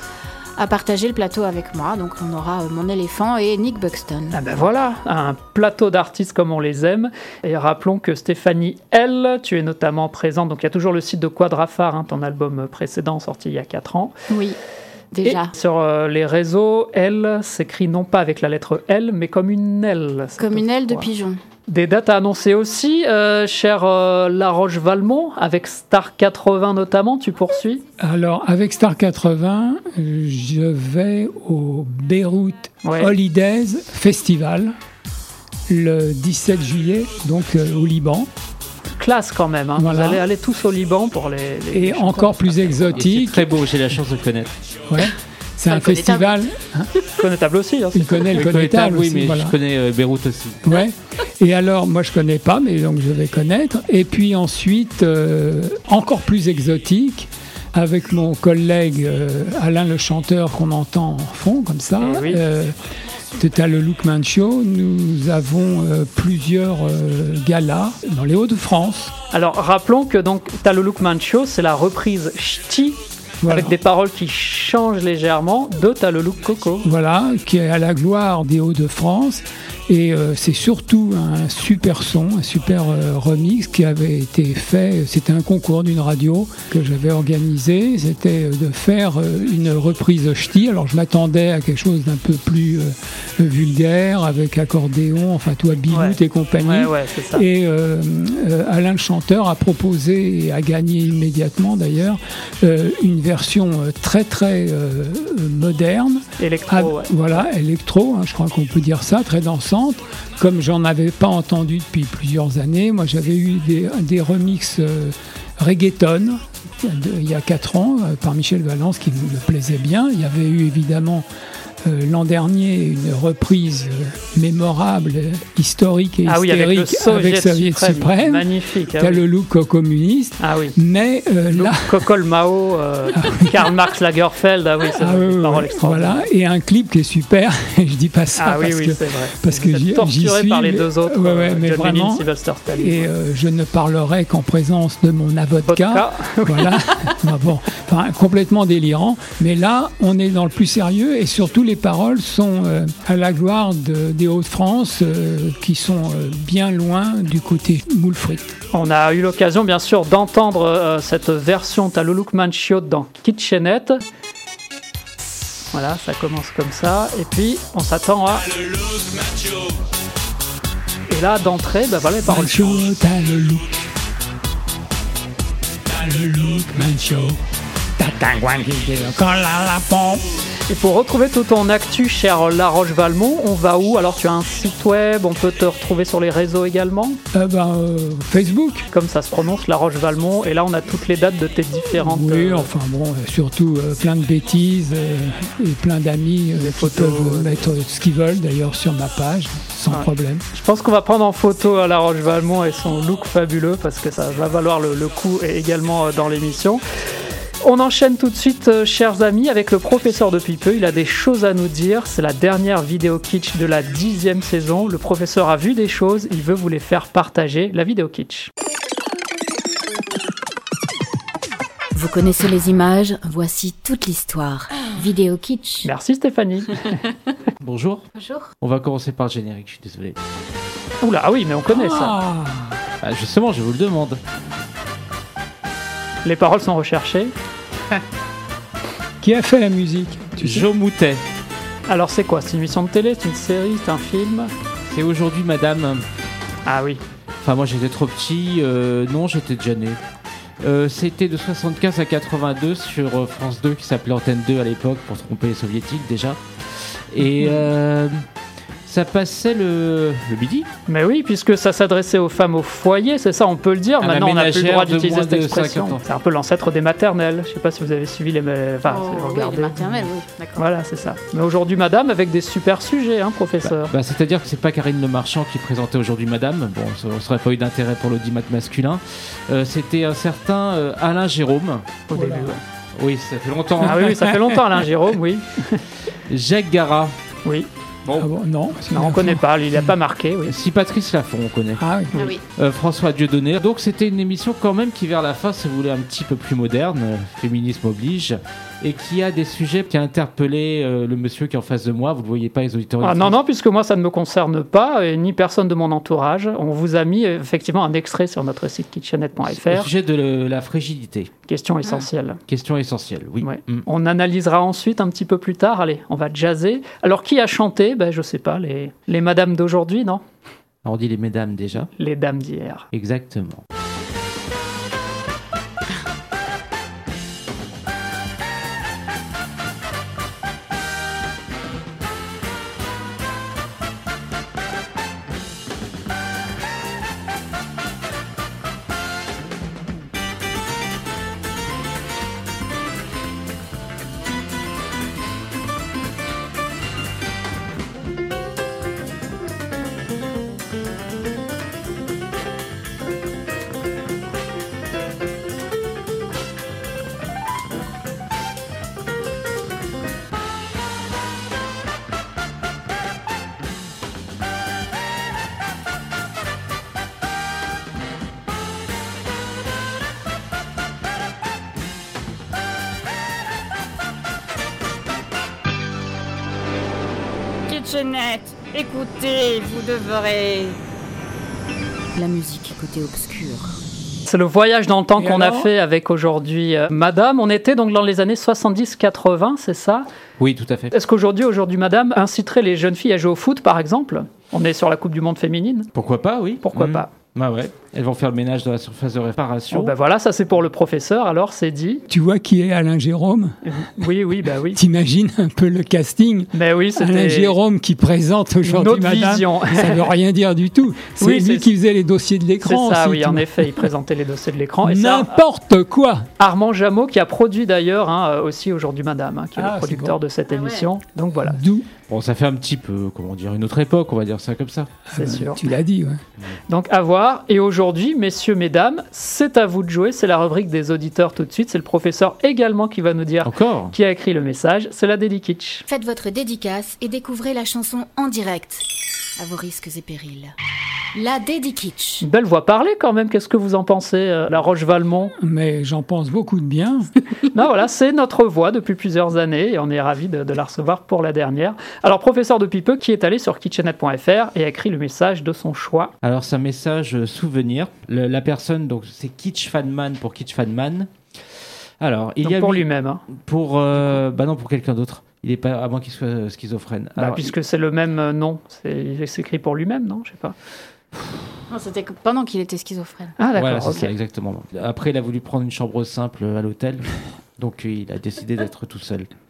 à partager le plateau avec moi. Donc on aura Mon Éléphant et Nick Buxton. Ah ben voilà, un plateau d'artistes comme on les aime. Et rappelons que Stéphanie L, tu es notamment présente, donc il y a toujours le site de Quadraphare, hein, ton album précédent sorti il y a quatre ans. Oui, déjà. Et sur euh, les réseaux, L s'écrit non pas avec la lettre L, mais comme une L. Comme une aile de pigeon. Des dates à annoncer aussi, euh, cher euh, Laroche-Valmont, avec Star quatre-vingts notamment, tu poursuis? Alors, avec Star quatre-vingts, je vais au Beyrouth ouais. Holidays Festival le dix-sept juillet, donc euh, au Liban. Classe quand même, hein. Voilà. Vous allez aller tous au Liban pour les... les Et les encore plus exotique. C'est très beau, j'ai la chance de le connaître. Ouais. C'est un festival. Hein Connétable aussi. Hein, il connaît le Connétable, oui, aussi, mais voilà. je connais euh, Beyrouth aussi. Ouais. Et alors, moi, je connais pas, mais donc je vais connaître. Et puis ensuite, euh, encore plus exotique, avec mon collègue euh, Alain le chanteur qu'on entend en fond, comme ça. Oui. Euh, de T'as le Lookman Show, nous avons euh, plusieurs euh, galas dans les Hauts-de-France. Alors, rappelons que donc T'as le Lookman Show, c'est la reprise ch'ti. Voilà. Avec des paroles qui changent légèrement de T'as le look Coco. Voilà, qui est à la gloire des Hauts-de-France. Et euh, c'est surtout un super son, un super euh, remix qui avait été fait. C'était un concours d'une radio que j'avais organisé. C'était de faire euh, une reprise ch'ti. Alors je m'attendais à quelque chose d'un peu plus euh, vulgaire, avec accordéon, enfin toi, Bilout ouais. et compagnie. Ouais, ouais, c'est ça. Et euh, euh, Alain le chanteur a proposé et a gagné immédiatement d'ailleurs euh, une version très très euh, moderne. Électro, ah, ouais. Voilà, électro, hein, je crois qu'on peut dire ça, très dansante. Comme j'en avais pas entendu depuis plusieurs années, moi j'avais eu des, des remixes euh, reggaeton de, il y a quatre ans euh, par Michel Valence qui me plaisait bien. Il y avait eu évidemment euh, l'an dernier une reprise euh, mémorable, euh, historique et ah hystérique oui, avec, Soviet avec Soviet Suprême. Suprême. Magnifique. Ah T'as oui. le look communiste. Ah oui. Mais euh, look là. Cocol Mao, euh, ah oui. Karl Marx Lagerfeld. Ah oui, c'est ah une oui, parole oui, extraordinaire. Voilà, et un clip qui est super. Je dis pas ça ah, parce oui, oui, que c'est vrai. parce que j'y, j'y suis. par les deux autres. Ouais, ouais, mais John vraiment. Lennon, Sylvester Stallone. Et euh, je ne parlerai qu'en présence de mon vodka. Voilà. bah bon, enfin, complètement délirant. Mais là, on est dans le plus sérieux et surtout les paroles sont euh, à la gloire de, des Hauts-de-France euh, qui sont euh, bien loin du côté moule frites. On a eu l'occasion, bien sûr, d'entendre euh, cette version T'as le Lookman Show dans Kitchenette. Voilà, ça commence comme ça. Et puis, on s'attend à... Et là, d'entrée, ben voilà les paroles. Show, t'as le look. T'as le look, man show. T'as ta guan qui dit le col à la pompe. Et pour retrouver tout ton actu, cher La Roche-Valmont, on va où? Alors tu as un site web, on peut te retrouver sur les réseaux également? euh, ben, euh, Facebook. Comme ça se prononce, La Roche-Valmont, et là on a toutes les dates de tes différentes... Oui, euh, enfin bon, euh, surtout euh, plein de bêtises euh, et plein d'amis euh, qui photos, peuvent ouais. mettre ce qu'ils veulent d'ailleurs sur ma page, sans Ouais. problème. Je pense qu'on va prendre en photo à La Roche-Valmont et son look fabuleux, parce que ça va valoir le, le coup et également euh, dans l'émission. On enchaîne tout de suite, euh, chers amis, avec le professeur de Pipeux. Il a des choses à nous dire. C'est la dernière vidéo kitsch de la dixième saison. Le professeur a vu des choses, il veut vous les faire partager. La vidéo kitsch. Vous connaissez les images, voici toute l'histoire. Vidéo kitsch. Merci Stéphanie. Bonjour. Bonjour. On va commencer par le générique, je suis désolé. Oula, ah oui, mais on connaît ça. Ah, Ah, justement, je vous le demande. Les paroles sont recherchées. qui a fait la musique? Tu sais Joe Moutet. Alors c'est quoi? C'est une émission de télé? C'est une série? C'est un film? C'est aujourd'hui, madame. Ah oui. Enfin, moi j'étais trop petit. euh, non, j'étais déjà né. Euh, c'était de soixante-quinze à quatre-vingt-deux sur euh, France deux, qui s'appelait Antenne deux à l'époque, pour tromper les soviétiques déjà. Et euh, ça passait le, le midi. Mais oui, puisque ça s'adressait aux femmes au foyer, c'est ça, on peut le dire. À la Maintenant, on n'a plus le droit ménagère de d'utiliser moins cette de expression. cinquante ans. C'est un peu l'ancêtre des maternelles. Je sais pas si vous avez suivi les... Enfin, Oh, si vous oui, regardez. les maternelles, oui, d'accord. Voilà, c'est ça. Mais aujourd'hui, madame, avec des super sujets, hein, professeur. Bah, c'est-à-dire que c'est pas Karine Le Marchand qui présentait aujourd'hui Madame. Bon, ça n'aurait pas eu d'intérêt pour l'audimat masculin. Euh, c'était un certain euh, Alain Jérôme. Au début, ouais. Oui, ça fait longtemps. Ah oui, oui, ça fait longtemps, Alain Jérôme, oui. Jacques Garat. Oui. Bon. Ah bon, non, c'est Non, on la connaît fin. pas, il n'a pas marqué, oui. Si Patrice Laffont, on connaît. Ah oui. Ah oui. Euh, François Dieudonné. Donc c'était une émission quand même qui vers la fin se voulait un petit peu plus moderne, euh, féminisme oblige, et qui a des sujets qui a interpellé euh, le monsieur qui est en face de moi. Vous ne le voyez pas, les auditeurs. Ah, non, non, puisque moi, ça ne me concerne pas, et ni personne de mon entourage. On vous a mis effectivement un extrait sur notre site kitchenette point f Au r. sujet de le- la frigidité. Question essentielle. Question essentielle, oui. Ouais. Mm. On analysera ensuite un petit peu plus tard. Allez, on va jazzer. Alors, qui a chanté? Ben, je sais pas, les, les madames d'aujourd'hui, non? Alors, on dit les mesdames déjà. Les dames d'hier. Exactement. Kitchenette, écoutez, vous devrez... La musique côté obscur. C'est le voyage dans le temps Et qu'on a alors fait avec aujourd'hui euh, Madame. On était donc dans les années soixante-dix quatre-vingts, c'est ça? Oui, tout à fait. Est-ce qu'aujourd'hui, aujourd'hui Madame inciterait les jeunes filles à jouer au foot, par exemple? On est sur la Coupe du Monde féminine. Pourquoi pas, oui. Pourquoi Mm. pas? Bah ouais. Elles vont faire le ménage dans la surface de réparation. Oh, ben voilà, ça c'est pour le professeur, alors c'est dit. Tu vois qui est Alain Jérôme? Oui, oui, bah oui. T'imagines un peu le casting? Mais oui, c'était Alain Jérôme qui présente aujourd'hui autre Madame. vision. Ça veut rien dire du tout. C'est Oui, lui c'est- qui faisait les dossiers de C'est l'écran. ça, aussi, oui, tu en vois. effet, il présentait les dossiers de l'écran. Et c'est Ar- N'importe quoi. Armand Jameau qui a produit d'ailleurs hein, aussi aujourd'hui Madame, hein, qui est Ah, le c'est producteur bon. de cette Ah ouais. émission. Donc voilà, D'où? Bon, ça fait un petit peu, comment dire, une autre époque, on va dire ça comme ça. c'est sûr. Tu l'as dit, ouais. Donc à voir. Et aujourd'hui, messieurs, mesdames, c'est à vous de jouer. C'est la rubrique des auditeurs tout de suite. C'est le professeur également qui va nous dire Encore qui a écrit le message. C'est la Dédi Kitsch. Faites votre dédicace et découvrez la chanson en direct, à vos risques et périls. La Dédi Kitsch. Une belle voix parlée quand même. Qu'est-ce que vous en pensez, euh, la Roche-Valmont? Mais j'en pense beaucoup de bien. Non, voilà, c'est notre voix depuis plusieurs années et on est ravis de, de la recevoir pour la dernière. Alors, professeur de Pipeux qui est allé sur kitchenette point f r et a écrit le message de son choix. Alors, c'est un message euh, souvenir. Le- la personne, donc, c'est Kitsch Fanman pour Kitsch Fanman. Alors, il Donc y a pour huit- lui-même. Hein. Pour, euh, bah non, pour quelqu'un d'autre. Il est pas, à moins qu'il soit euh, schizophrène. Bah, Alors, puisque c'est le même euh, nom. C'est, il s'écrit pour lui-même, non? Je sais pas. Non, c'était que pendant qu'il était schizophrène. Ah, d'accord. Voilà, c'est ok. ça, exactement. Après, il a voulu prendre une chambre simple à l'hôtel. Donc, il a décidé d'être tout seul.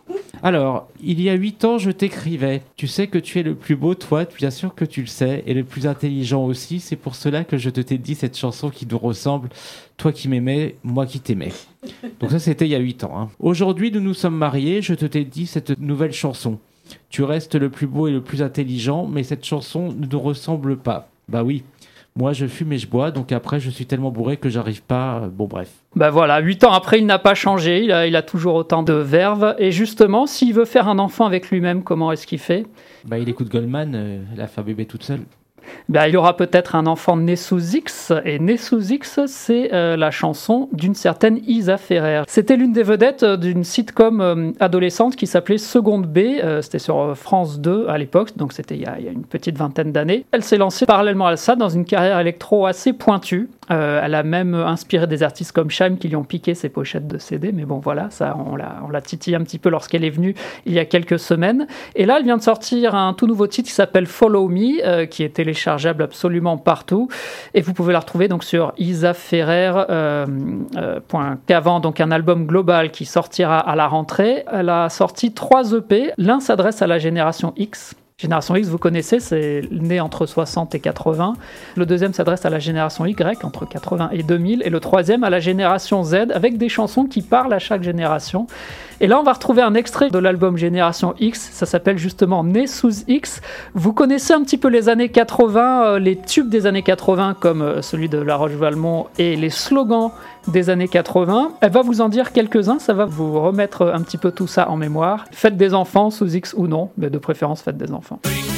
Alors, il y a huit ans, je t'écrivais. Tu sais que tu es le plus beau, toi, bien sûr que tu le sais, et le plus intelligent aussi. C'est pour cela que je te t'ai dit cette chanson qui nous ressemble. Toi qui m'aimais, moi qui t'aimais. Donc ça, c'était il y a huit ans. Hein. Aujourd'hui, nous nous sommes mariés. Je te t'ai dit cette nouvelle chanson. Tu restes le plus beau et le plus intelligent, mais cette chanson ne nous ressemble pas. Bah oui. Moi, je fume et je bois, donc après, je suis tellement bourré que j'arrive pas... Bon, bref. Ben voilà, huit ans après, il n'a pas changé, il a, il a toujours autant de verve. Et justement, s'il veut faire un enfant avec lui-même, comment est-ce qu'il fait ? Bah, il écoute Goldman, euh, elle a fait un bébé toute seule. Ben, il y aura peut-être un enfant né sous X, et né sous X, c'est euh, la chanson d'une certaine Isa Ferrer. C'était l'une des vedettes d'une sitcom euh, adolescente qui s'appelait Seconde B, euh, c'était sur France deux à l'époque, donc c'était il y, a, il y a une petite vingtaine d'années. Elle s'est lancée parallèlement à ça dans une carrière électro assez pointue. Euh, elle a même inspiré des artistes comme Shaim qui lui ont piqué ses pochettes de C D, mais bon voilà, ça on l'a, on l'a titillé un petit peu lorsqu'elle est venue il y a quelques semaines. Et là, elle vient de sortir un tout nouveau titre qui s'appelle Follow Me, euh, qui est téléchargeable absolument partout. Et vous pouvez la retrouver donc sur isaferrer point cavant, donc un album global qui sortira à la rentrée. Elle a sorti trois E P. L'un s'adresse à la génération X. Génération X, vous connaissez, c'est né entre soixante et quatre-vingts. Le deuxième s'adresse à la génération Y, entre quatre-vingts et deux mille. Et le troisième à la génération Z, avec des chansons qui parlent à chaque génération. Et là, on va retrouver un extrait de l'album Génération X. Ça s'appelle justement Né sous X. Vous connaissez un petit peu les années quatre-vingts, euh, les tubes des années quatre-vingts, comme euh, celui de La Roche-Valmont, et les slogans des années quatre-vingts. Elle va vous en dire quelques-uns, ça va vous remettre un petit peu tout ça en mémoire. Faites des enfants, sous X ou non, mais de préférence faites des enfants.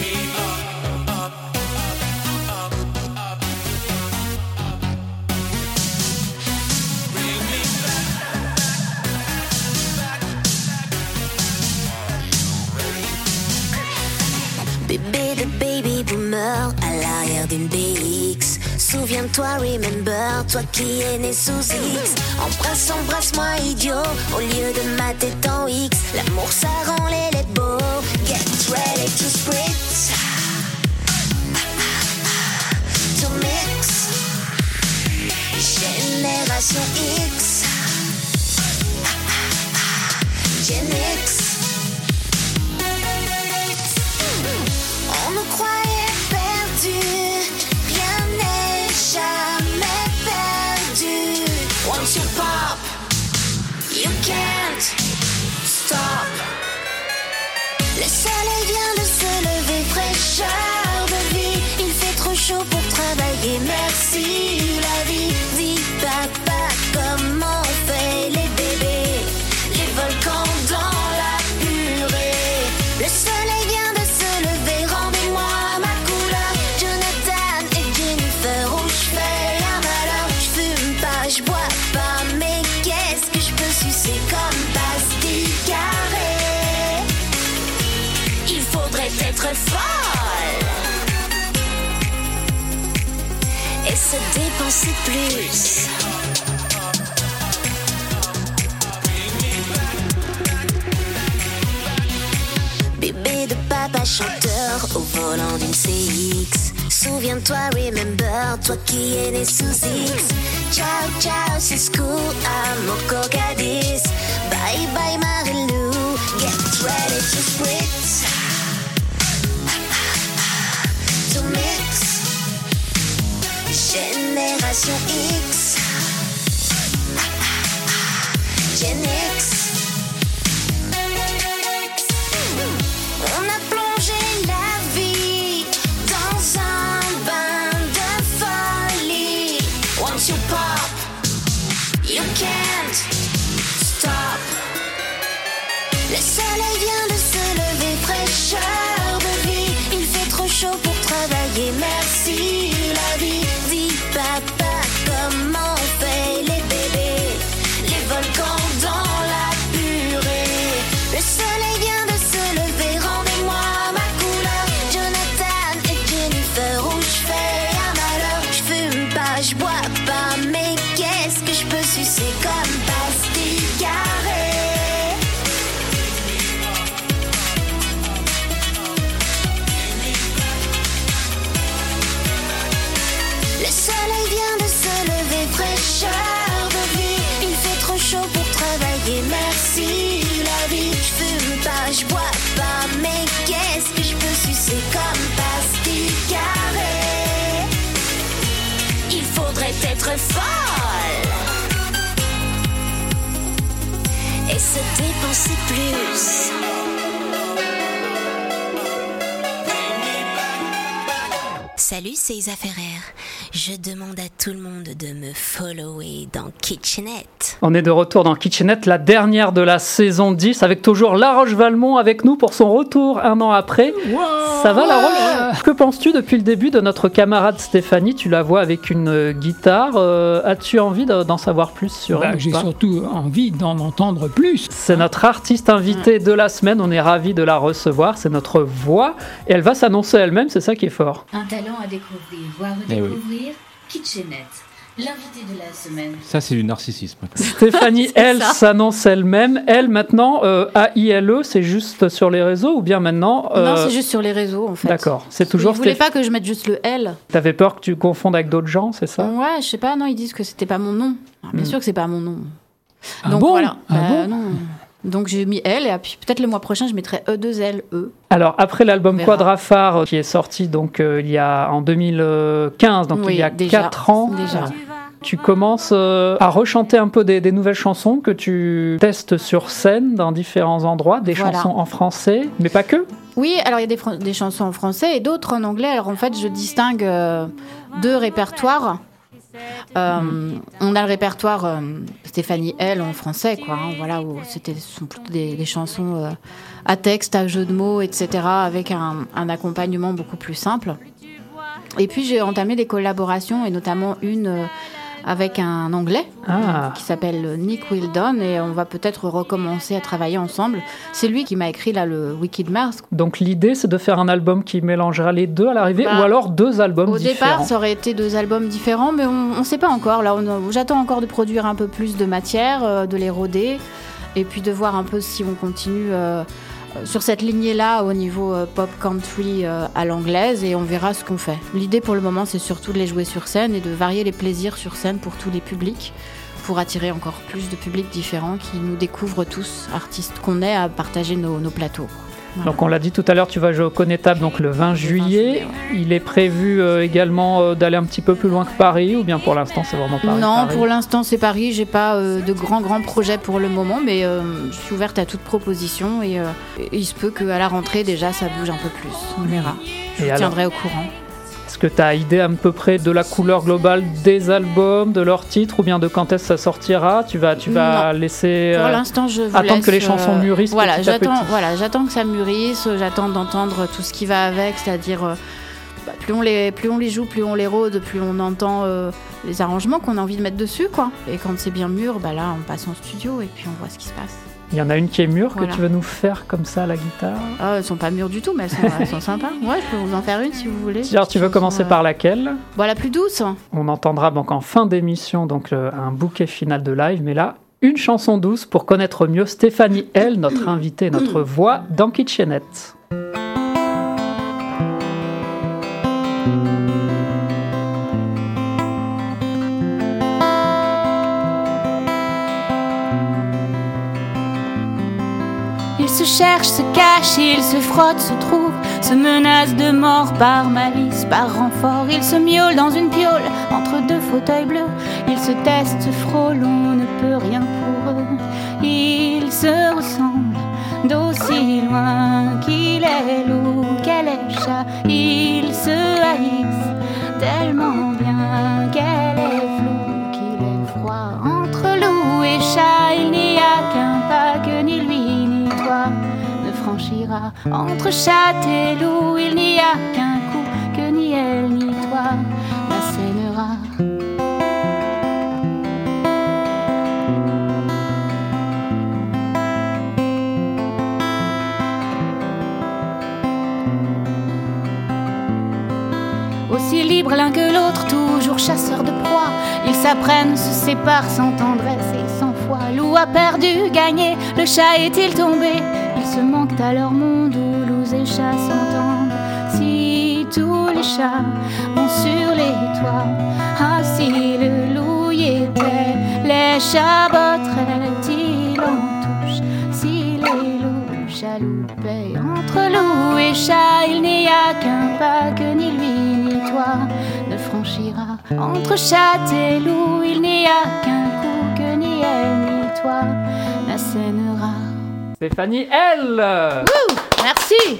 Bébé de baby boomer à l'arrière d'une B X. Souviens-toi, remember, toi qui es né sous X. Embrasse, embrasse-moi, idiot, au lieu de ma tête en X. L'amour, ça rend les lettres beaux. Get ready to spritz. To mix. Génération X. Gen X. On nous croyait perdus. Rien n'est jamais perdu. Once you pop, you can't stop. Le soleil vient de se lever, fraîcheur de vie. Il fait trop chaud pour travailler, merci la vie. Dis papa, comment on fait les bébés, les volcans dans la purée. Le soleil vient de se lever, rendez-moi ma couleur. Jonathan et Jennifer, où je fais un malheur. Je fume pas, je bois pas, mais qu'est-ce que je peux sucer comme pastille carrée. Il faudrait être folle et se dépenser plus. Bébé de papa chanteur au volant d'une C X. Souviens-toi, remember, toi qui es né sous X. Ciao, ciao, c'est school, amour cocadis. Bye bye Marilou, get ready to spritz. To mix. Génération X. Gen X. On a plongé la vie dans un bain de folie. Once you pop, you can't stop. Le soleil vient de se lever, fraîcheur de vie. Il fait trop chaud pour travailler, merci la vie. Dis papa, comment on fait les bébés, les volcans dans la purée. Le soleil vient de se lever, rendez-moi ma couleur. Jonathan et Jennifer, où je fais un malheur. Je fume pas, je bois pas, mais qu'est-ce que je peux sucer comme pastille carrée. je bois pas, mais qu'est-ce que je peux sucer comme pastille carrée? Il faudrait être folle et se dépenser plus. Salut, c'est Isa Ferrer. Je demande à tout le monde de me follower dans Kitchenette. On est de retour dans Kitchenette, la dernière de la saison dix, avec toujours La Roche-Valmont avec nous pour son retour un an après. Wow, ça va, La Roche? Que penses-tu depuis le début de notre camarade Stéphanie? Tu la vois avec une guitare. Euh, as-tu envie de, d'en savoir plus sur bah, elle? J'ai surtout envie d'en entendre plus. C'est notre artiste invitée de la semaine. On est ravis de la recevoir. C'est notre voix. Et elle va s'annoncer elle-même. C'est ça qui est fort. Un talent à découvrir, voire redécouvrir. Eh oui. Kitchenette, l'invité de la semaine. Ça, c'est du narcissisme. Stéphanie, elle ça. s'annonce elle-même. Elle, maintenant, euh, A I L E, c'est juste sur les réseaux ou bien maintenant euh... Non, c'est juste sur les réseaux, en fait. D'accord. C'est toujours. Ils ne voulaient pas que je mette juste le L. T'avais peur que tu confondes avec d'autres gens, c'est ça? Ouais, je sais pas. Non, ils disent que c'était pas mon nom. Ah, bien hmm. sûr que c'est pas mon nom. Ah Donc bon voilà. Ah bah, bon non. Donc j'ai mis L et puis peut-être le mois prochain je mettrai E deux L E. Alors après l'album Quadraphare euh, qui est sorti donc euh, il y a en deux mille quinze, donc oui, il y a déjà, quatre ans. Déjà. Tu commences euh, à rechanter un peu des, des nouvelles chansons que tu testes sur scène dans différents endroits, des voilà. chansons en français, mais pas que. Oui, alors il y a des, fr- des chansons en français et d'autres en anglais. Alors en fait je distingue euh, deux répertoires. Euh, mmh. On a le répertoire euh, Stéphanie L en français, quoi. Hein, voilà, où c'était ce sont plutôt des, des chansons euh, à texte, à jeu de mots, et cetera, avec un, un accompagnement beaucoup plus simple. Et puis j'ai entamé des collaborations et notamment une euh, avec un Anglais ah. qui s'appelle Nick Wildon et on va peut-être recommencer à travailler ensemble. C'est lui qui m'a écrit là le Wicked Mask. Donc l'idée c'est de faire un album qui mélangera les deux à l'arrivée bah, ou alors deux albums au différents. Au départ ça aurait été deux albums différents mais on ne sait pas encore. Là, on, j'attends encore de produire un peu plus de matière, euh, de les roder et puis de voir un peu si on continue euh, sur cette lignée-là au niveau euh, pop country euh, à l'anglaise et on verra ce qu'on fait. L'idée pour le moment c'est surtout de les jouer sur scène et de varier les plaisirs sur scène pour tous les publics pour attirer encore plus de publics différents qui nous découvrent tous, artistes qu'on est, à partager nos, nos plateaux. Voilà. Donc on l'a dit tout à l'heure, tu vas jouer au Connétable donc le vingt juillet. Ouais. Il est prévu euh, également euh, d'aller un petit peu plus loin que Paris ou bien pour l'instant c'est vraiment Paris? Non, Paris. Pour l'instant c'est Paris. J'ai pas euh, de grands grands projets pour le moment, mais euh, je suis ouverte à toute proposition et, euh, et il se peut qu'à la rentrée déjà ça bouge un peu plus. On verra. Je vous tiendrai au courant. Est-ce que tu as idée à peu près de la couleur globale des albums, de leurs titres, ou bien de quand est-ce que ça sortira? Tu vas, tu vas laisser Pour euh, l'instant, je vous attendre laisse, que les chansons mûrissent voilà, petit à j'attends, petit. Voilà, j'attends que ça mûrisse, j'attends d'entendre tout ce qui va avec, c'est-à-dire euh, bah, plus, on les, plus on les joue, plus on les rôde, plus on entend euh, les arrangements qu'on a envie de mettre dessus, quoi. Et quand c'est bien mûr, bah là, on passe en studio et puis on voit ce qui se passe. Il y en a une qui est mûre voilà. que tu veux nous faire comme ça à la guitare? Ah, elles sont pas mûres du tout, mais elles sont, elles sont sympas. Ouais, je peux vous en faire une si vous voulez. Alors, tu veux commencer euh... par laquelle? Bon, la plus douce. On entendra donc en fin d'émission donc euh, un bouquet final de live, mais là, une chanson douce pour connaître mieux Stéphanie L, notre invitée, notre voix dans Kitchenette. Il se cherche, se cache, il se frotte, se trouve, se menace de mort par malice, par renfort. Il se miaule dans une piole entre deux fauteuils bleus. Il se teste, se frôle, on ne peut rien pour eux. Ils se ressemblent d'aussi loin qu'il est loup, qu'elle est chat. Ils se haïssent tellement bien qu'elle est floue, qu'il est froid. Entre loup et chat, il n'y a qu'un pas que ni lui ni toi ne franchira. Entre chatte et loup, il n'y a qu'un coup que ni elle ni toi n'assénera. Aussi libres l'un que l'autre, toujours chasseurs de proie, ils s'apprennent, se séparent sans tendresse et sans foi. Loup a perdu, gagné, le chat est-il tombé? Ils se manquent à leur monde où loups et chats s'entendent. Si tous les chats vont sur les toits, ah si le loup y était, les chats botteraient-ils en touche? Si les loups Guadeloupe. Entre loup et chat, il n'y a qu'un pas que ni lui ni toi ne franchira. Entre chat et loup, il n'y a qu'un coup que ni elle ni toi n'assénera. Stéphanie L. Wouh, merci.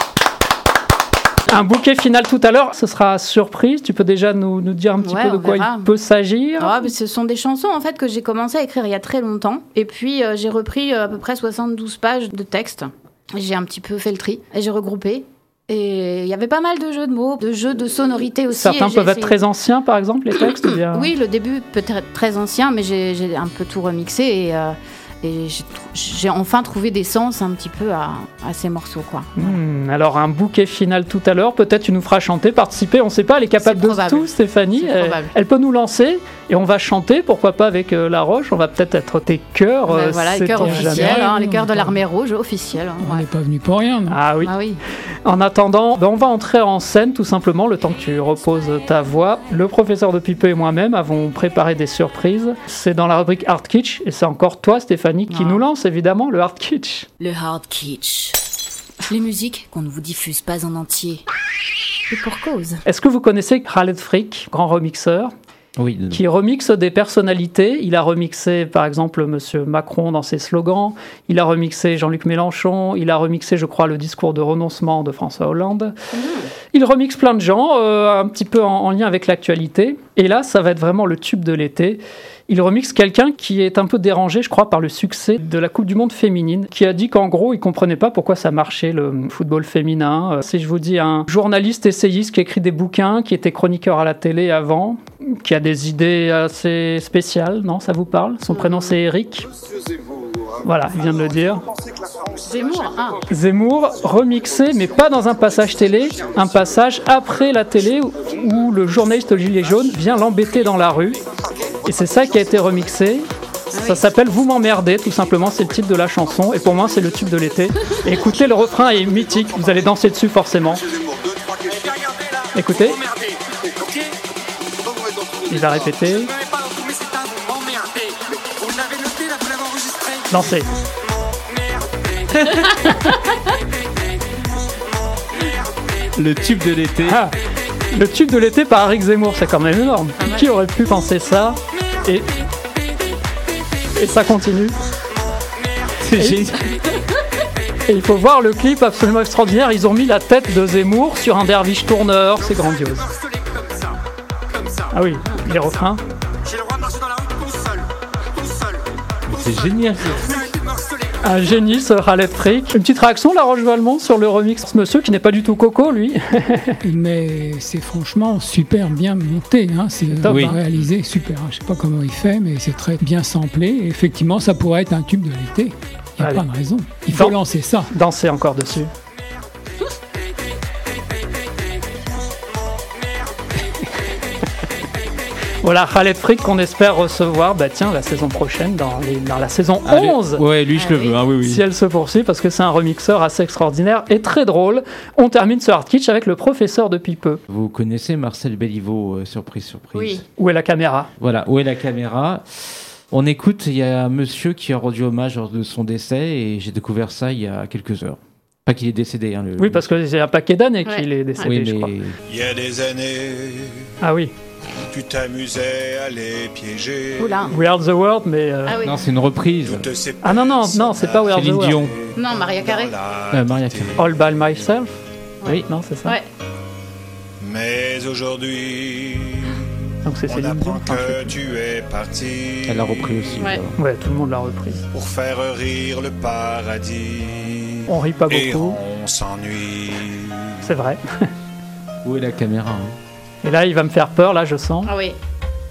Un bouquet final tout à l'heure, ce sera surprise. Tu peux déjà nous, nous dire un petit Ouais, peu de on quoi verra. il peut s'agir. Ah, mais ce sont des chansons en fait que j'ai commencé à écrire il y a très longtemps. Et puis euh, j'ai repris euh, à peu près soixante-douze pages de texte. J'ai un petit peu fait le tri et j'ai regroupé. Et il y avait pas mal de jeux de mots, de jeux de sonorité aussi. Certains et j'ai peuvent être essayé- très anciens, par exemple, les textes ou bien... Oui, le début peut être très ancien, mais j'ai, j'ai un peu tout remixé et, euh, et j'ai, trou- j'ai enfin trouvé des sens un petit peu à, à ces morceaux, quoi. Hmm, alors un bouquet final tout à l'heure, peut-être tu nous feras chanter, participer, on ne sait pas, elle est capable C'est de probable. tout, Stéphanie. C'est Elle, probable. elle peut nous lancer et on va chanter, pourquoi pas avec euh, La Roche, on va peut-être être tes chœurs. Ben euh, voilà, les c'est chœurs ton officiels, jamais. hein, les chœurs de l'armée rouge officiels. hein, On ouais. n'est pas venu pour rien, non? Ah oui. Ah oui. En attendant, ben, on va entrer en scène tout simplement, le temps que tu reposes ta voix. Le professeur de Pipeux et moi-même avons préparé des surprises. C'est dans la rubrique Hard Kitsch et c'est encore toi, Stéphanie, qui Ah. nous lance évidemment le Hard Kitsch. Le hard kitsch. Les musiques qu'on ne vous diffuse pas en entier. Et pour cause. Est-ce que vous connaissez Khaled Frick, grand remixeur, Oui. qui remixe des personnalités? Il a remixé par exemple Monsieur Macron dans ses slogans, il a remixé Jean-Luc Mélenchon, il a remixé je crois le discours de renoncement de François Hollande. Il remixe plein de gens, euh, un petit peu en, en lien avec l'actualité. Et là, ça va être vraiment le tube de l'été. Il remixe quelqu'un qui est un peu dérangé, je crois, par le succès de la Coupe du Monde féminine, qui a dit qu'en gros, il comprenait pas pourquoi ça marchait, le football féminin. Euh, Si je vous dis un journaliste essayiste qui écrit des bouquins, qui était chroniqueur à la télé avant, qui a des idées assez spéciales, non, ça vous parle? Son prénom, c'est Eric. Voilà, il vient de le dire. Zemmour, ah. Zemmour remixé, mais pas dans un passage télé, un passage après la télé où, où le journaliste Gilet Jaune vient l'embêter dans la rue. Et c'est ça qui a été remixé. Ça s'appelle Vous m'emmerdez, tout simplement, c'est le titre de la chanson. Et pour moi, c'est le tube de l'été. Et écoutez, le refrain est mythique, vous allez danser dessus forcément. Écoutez. Il va répéter. Dansez. Le tube de l'été. Ah, le tube de l'été par Eric Zemmour, c'est quand même énorme. Qui aurait pu penser ça? Et, et ça continue. C'est génial. Et il faut voir le clip absolument extraordinaire. Ils ont mis la tête de Zemmour sur un derviche tourneur. C'est grandiose. Ah oui, les refrains. C'est génial. Un génie, ce Khaled Frick. Une petite réaction, La Roche Valmont, sur le remix. Ce monsieur qui n'est pas du tout coco, lui. Mais c'est franchement super bien monté, hein. C'est top, oui. hein. réalisé super. Je sais pas comment il fait, mais c'est très bien samplé. Et effectivement, ça pourrait être un tube de l'été. Il n'y a Allez. pas de raison. Il faut Dan- lancer ça. Danser encore dessus. Voilà, Khaled Frick qu'on espère recevoir, bah tiens, la saison prochaine, dans, les- dans la saison Allez. onze. Ouais, lui, je Ah le oui. veux. Hein, oui, oui. Si elle se poursuit, parce que c'est un remixeur assez extraordinaire et très drôle. On termine ce Hard Kitsch avec le professeur de Pipeux. Vous connaissez Marcel Béliveau, euh, surprise, surprise. Oui. Où est la caméra? Voilà, où est la caméra? On écoute, il y a un monsieur qui a rendu hommage lors de son décès et j'ai découvert ça il y a quelques heures. Pas qu'il est décédé. Hein, le... Oui, parce que c'est un paquet d'années Ouais. qu'il est décédé, Oui, je mais crois. Il y a des années, Ah oui, tu t'amusais à les piéger. Oula. We Are the World, mais... euh, Ah oui. non, c'est une reprise. Toutes ces Ah non, non, non, c'est pas We Are the Céline World. Dion. Non, Maria Carré. Euh, Maria Carré. All by myself. Oui. Non, c'est ça. Ouais. Mais aujourd'hui, Donc c'est on Céline Dion. apprend Enfin, je sais que tu es parti Elle l'a repris aussi. Ouais. plus. Ouais, tout le monde l'a repris. pour faire rire le paradis. On rit pas Et beaucoup, on s'ennuie. c'est vrai. Où est la caméra hein Et là, il va me faire peur, là, je sens. Ah oui.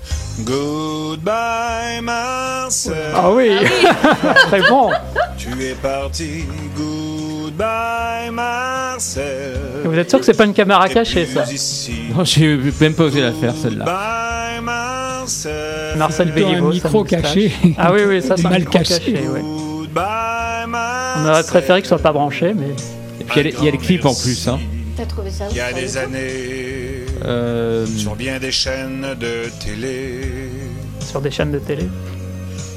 Goodbye Marcel. Ah oui, très bon. Tu es parti. Goodbye Marcel. Et vous êtes sûr que c'est pas une caméra cachée, ça? Non, j'ai même pas osé la faire celle-là. Bye Marcel. Marcel Plutôt un Béliveau, micro sa moustache. caché. Ah oui, oui, ça c'est un Mal micro caché. caché, ouais. Goodbye Marcel. On aurait préféré qu'il soit pas branché, mais... Et puis il y a les- il y, a les clips en plus. Hein. T'as trouvé ça où? Il y a sur des YouTube années, Euh, sur bien des chaînes de télé, Sur des chaînes de télé.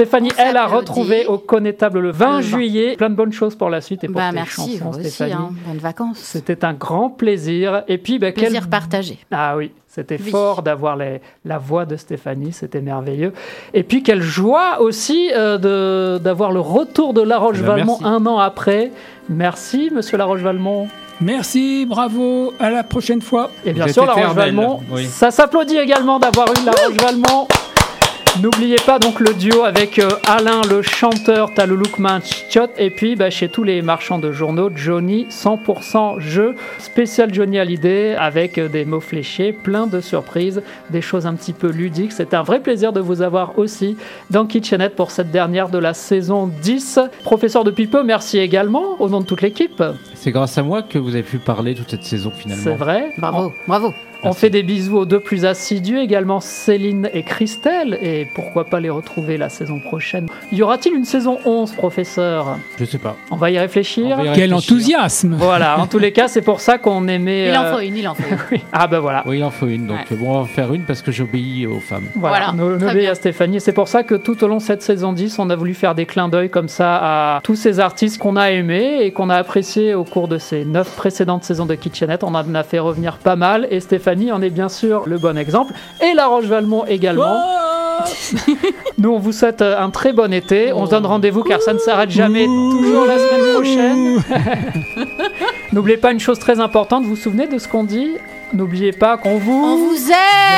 Stéphanie, elle a s'applaudit. retrouvé au Connétable le vingt Le vingt. juillet. Plein de bonnes choses pour la suite et pour Bah, tes merci, chansons, vous aussi, Stéphanie. hein. Bonnes vacances. C'était un grand plaisir. Et puis, bah, Plaisir quel... partagé. Ah oui, c'était Oui. fort d'avoir les... la voix de Stéphanie, c'était merveilleux. Et puis, quelle joie aussi euh, de... d'avoir le retour de La Roche-Valmont merci. un an après. Merci, monsieur La Roche-Valmont. Merci, bravo, à la prochaine fois. Et bien Vous sûr, êtes La éternel. Roche-Valmont, Oui. ça s'applaudit également d'avoir eu La Roche-Valmont. N'oubliez pas donc le duo avec euh, Alain, le chanteur Talulukman Chichot, et puis bah, chez tous les marchands de journaux, Johnny cent pour cent jeu, spécial Johnny Hallyday, avec euh, des mots fléchés, plein de surprises, des choses un petit peu ludiques. C'était un vrai plaisir de vous avoir aussi dans Kitchenette pour cette dernière de la saison dix. Professeur de Pipeau, merci également au nom de toute l'équipe. C'est grâce à moi que vous avez pu parler toute cette saison finalement. C'est vrai. Bravo, bravo. On fait des bisous aux deux plus assidus, également Céline et Christelle, et pourquoi pas les retrouver la saison prochaine. Y aura-t-il une saison onze, professeur ? Je sais pas. On va y réfléchir. On va y Quel réfléchir. enthousiasme. Voilà, en tous les cas, c'est pour ça qu'on aimait... Il en euh, faut une, il en faut une. oui. Ah ben voilà. Oui, il en faut une. Donc Ouais. bon, on va en faire une parce que j'obéis aux femmes. Voilà, Voilà, nous, très nous obéit bien. à Stéphanie. Et c'est pour ça que tout au long de cette saison dix, on a voulu faire des clins d'œil comme ça à tous ces artistes qu'on a aimés et qu'on a appréciés au cours de ces neuf précédentes saisons de Kitchenette. On en a fait revenir pas mal et Stéphanie en est bien sûr le bon exemple. Et La Roche-Valmont également. Nous, on vous souhaite un très bon été. On se donne rendez-vous car ça ne s'arrête jamais, toujours la semaine prochaine. N'oubliez pas une chose très importante, vous vous souvenez de ce qu'on dit ? N'oubliez pas qu'on vous... On vous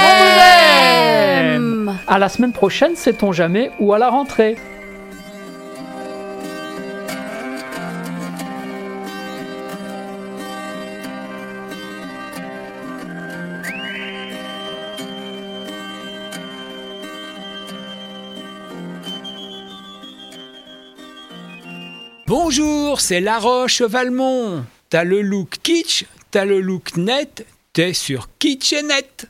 aime. À la semaine prochaine, sait-on jamais, ou à la rentrée. Bonjour, c'est La Roche-Valmont. T'as le look kitsch, t'as le look net, t'es sur Kitchenette.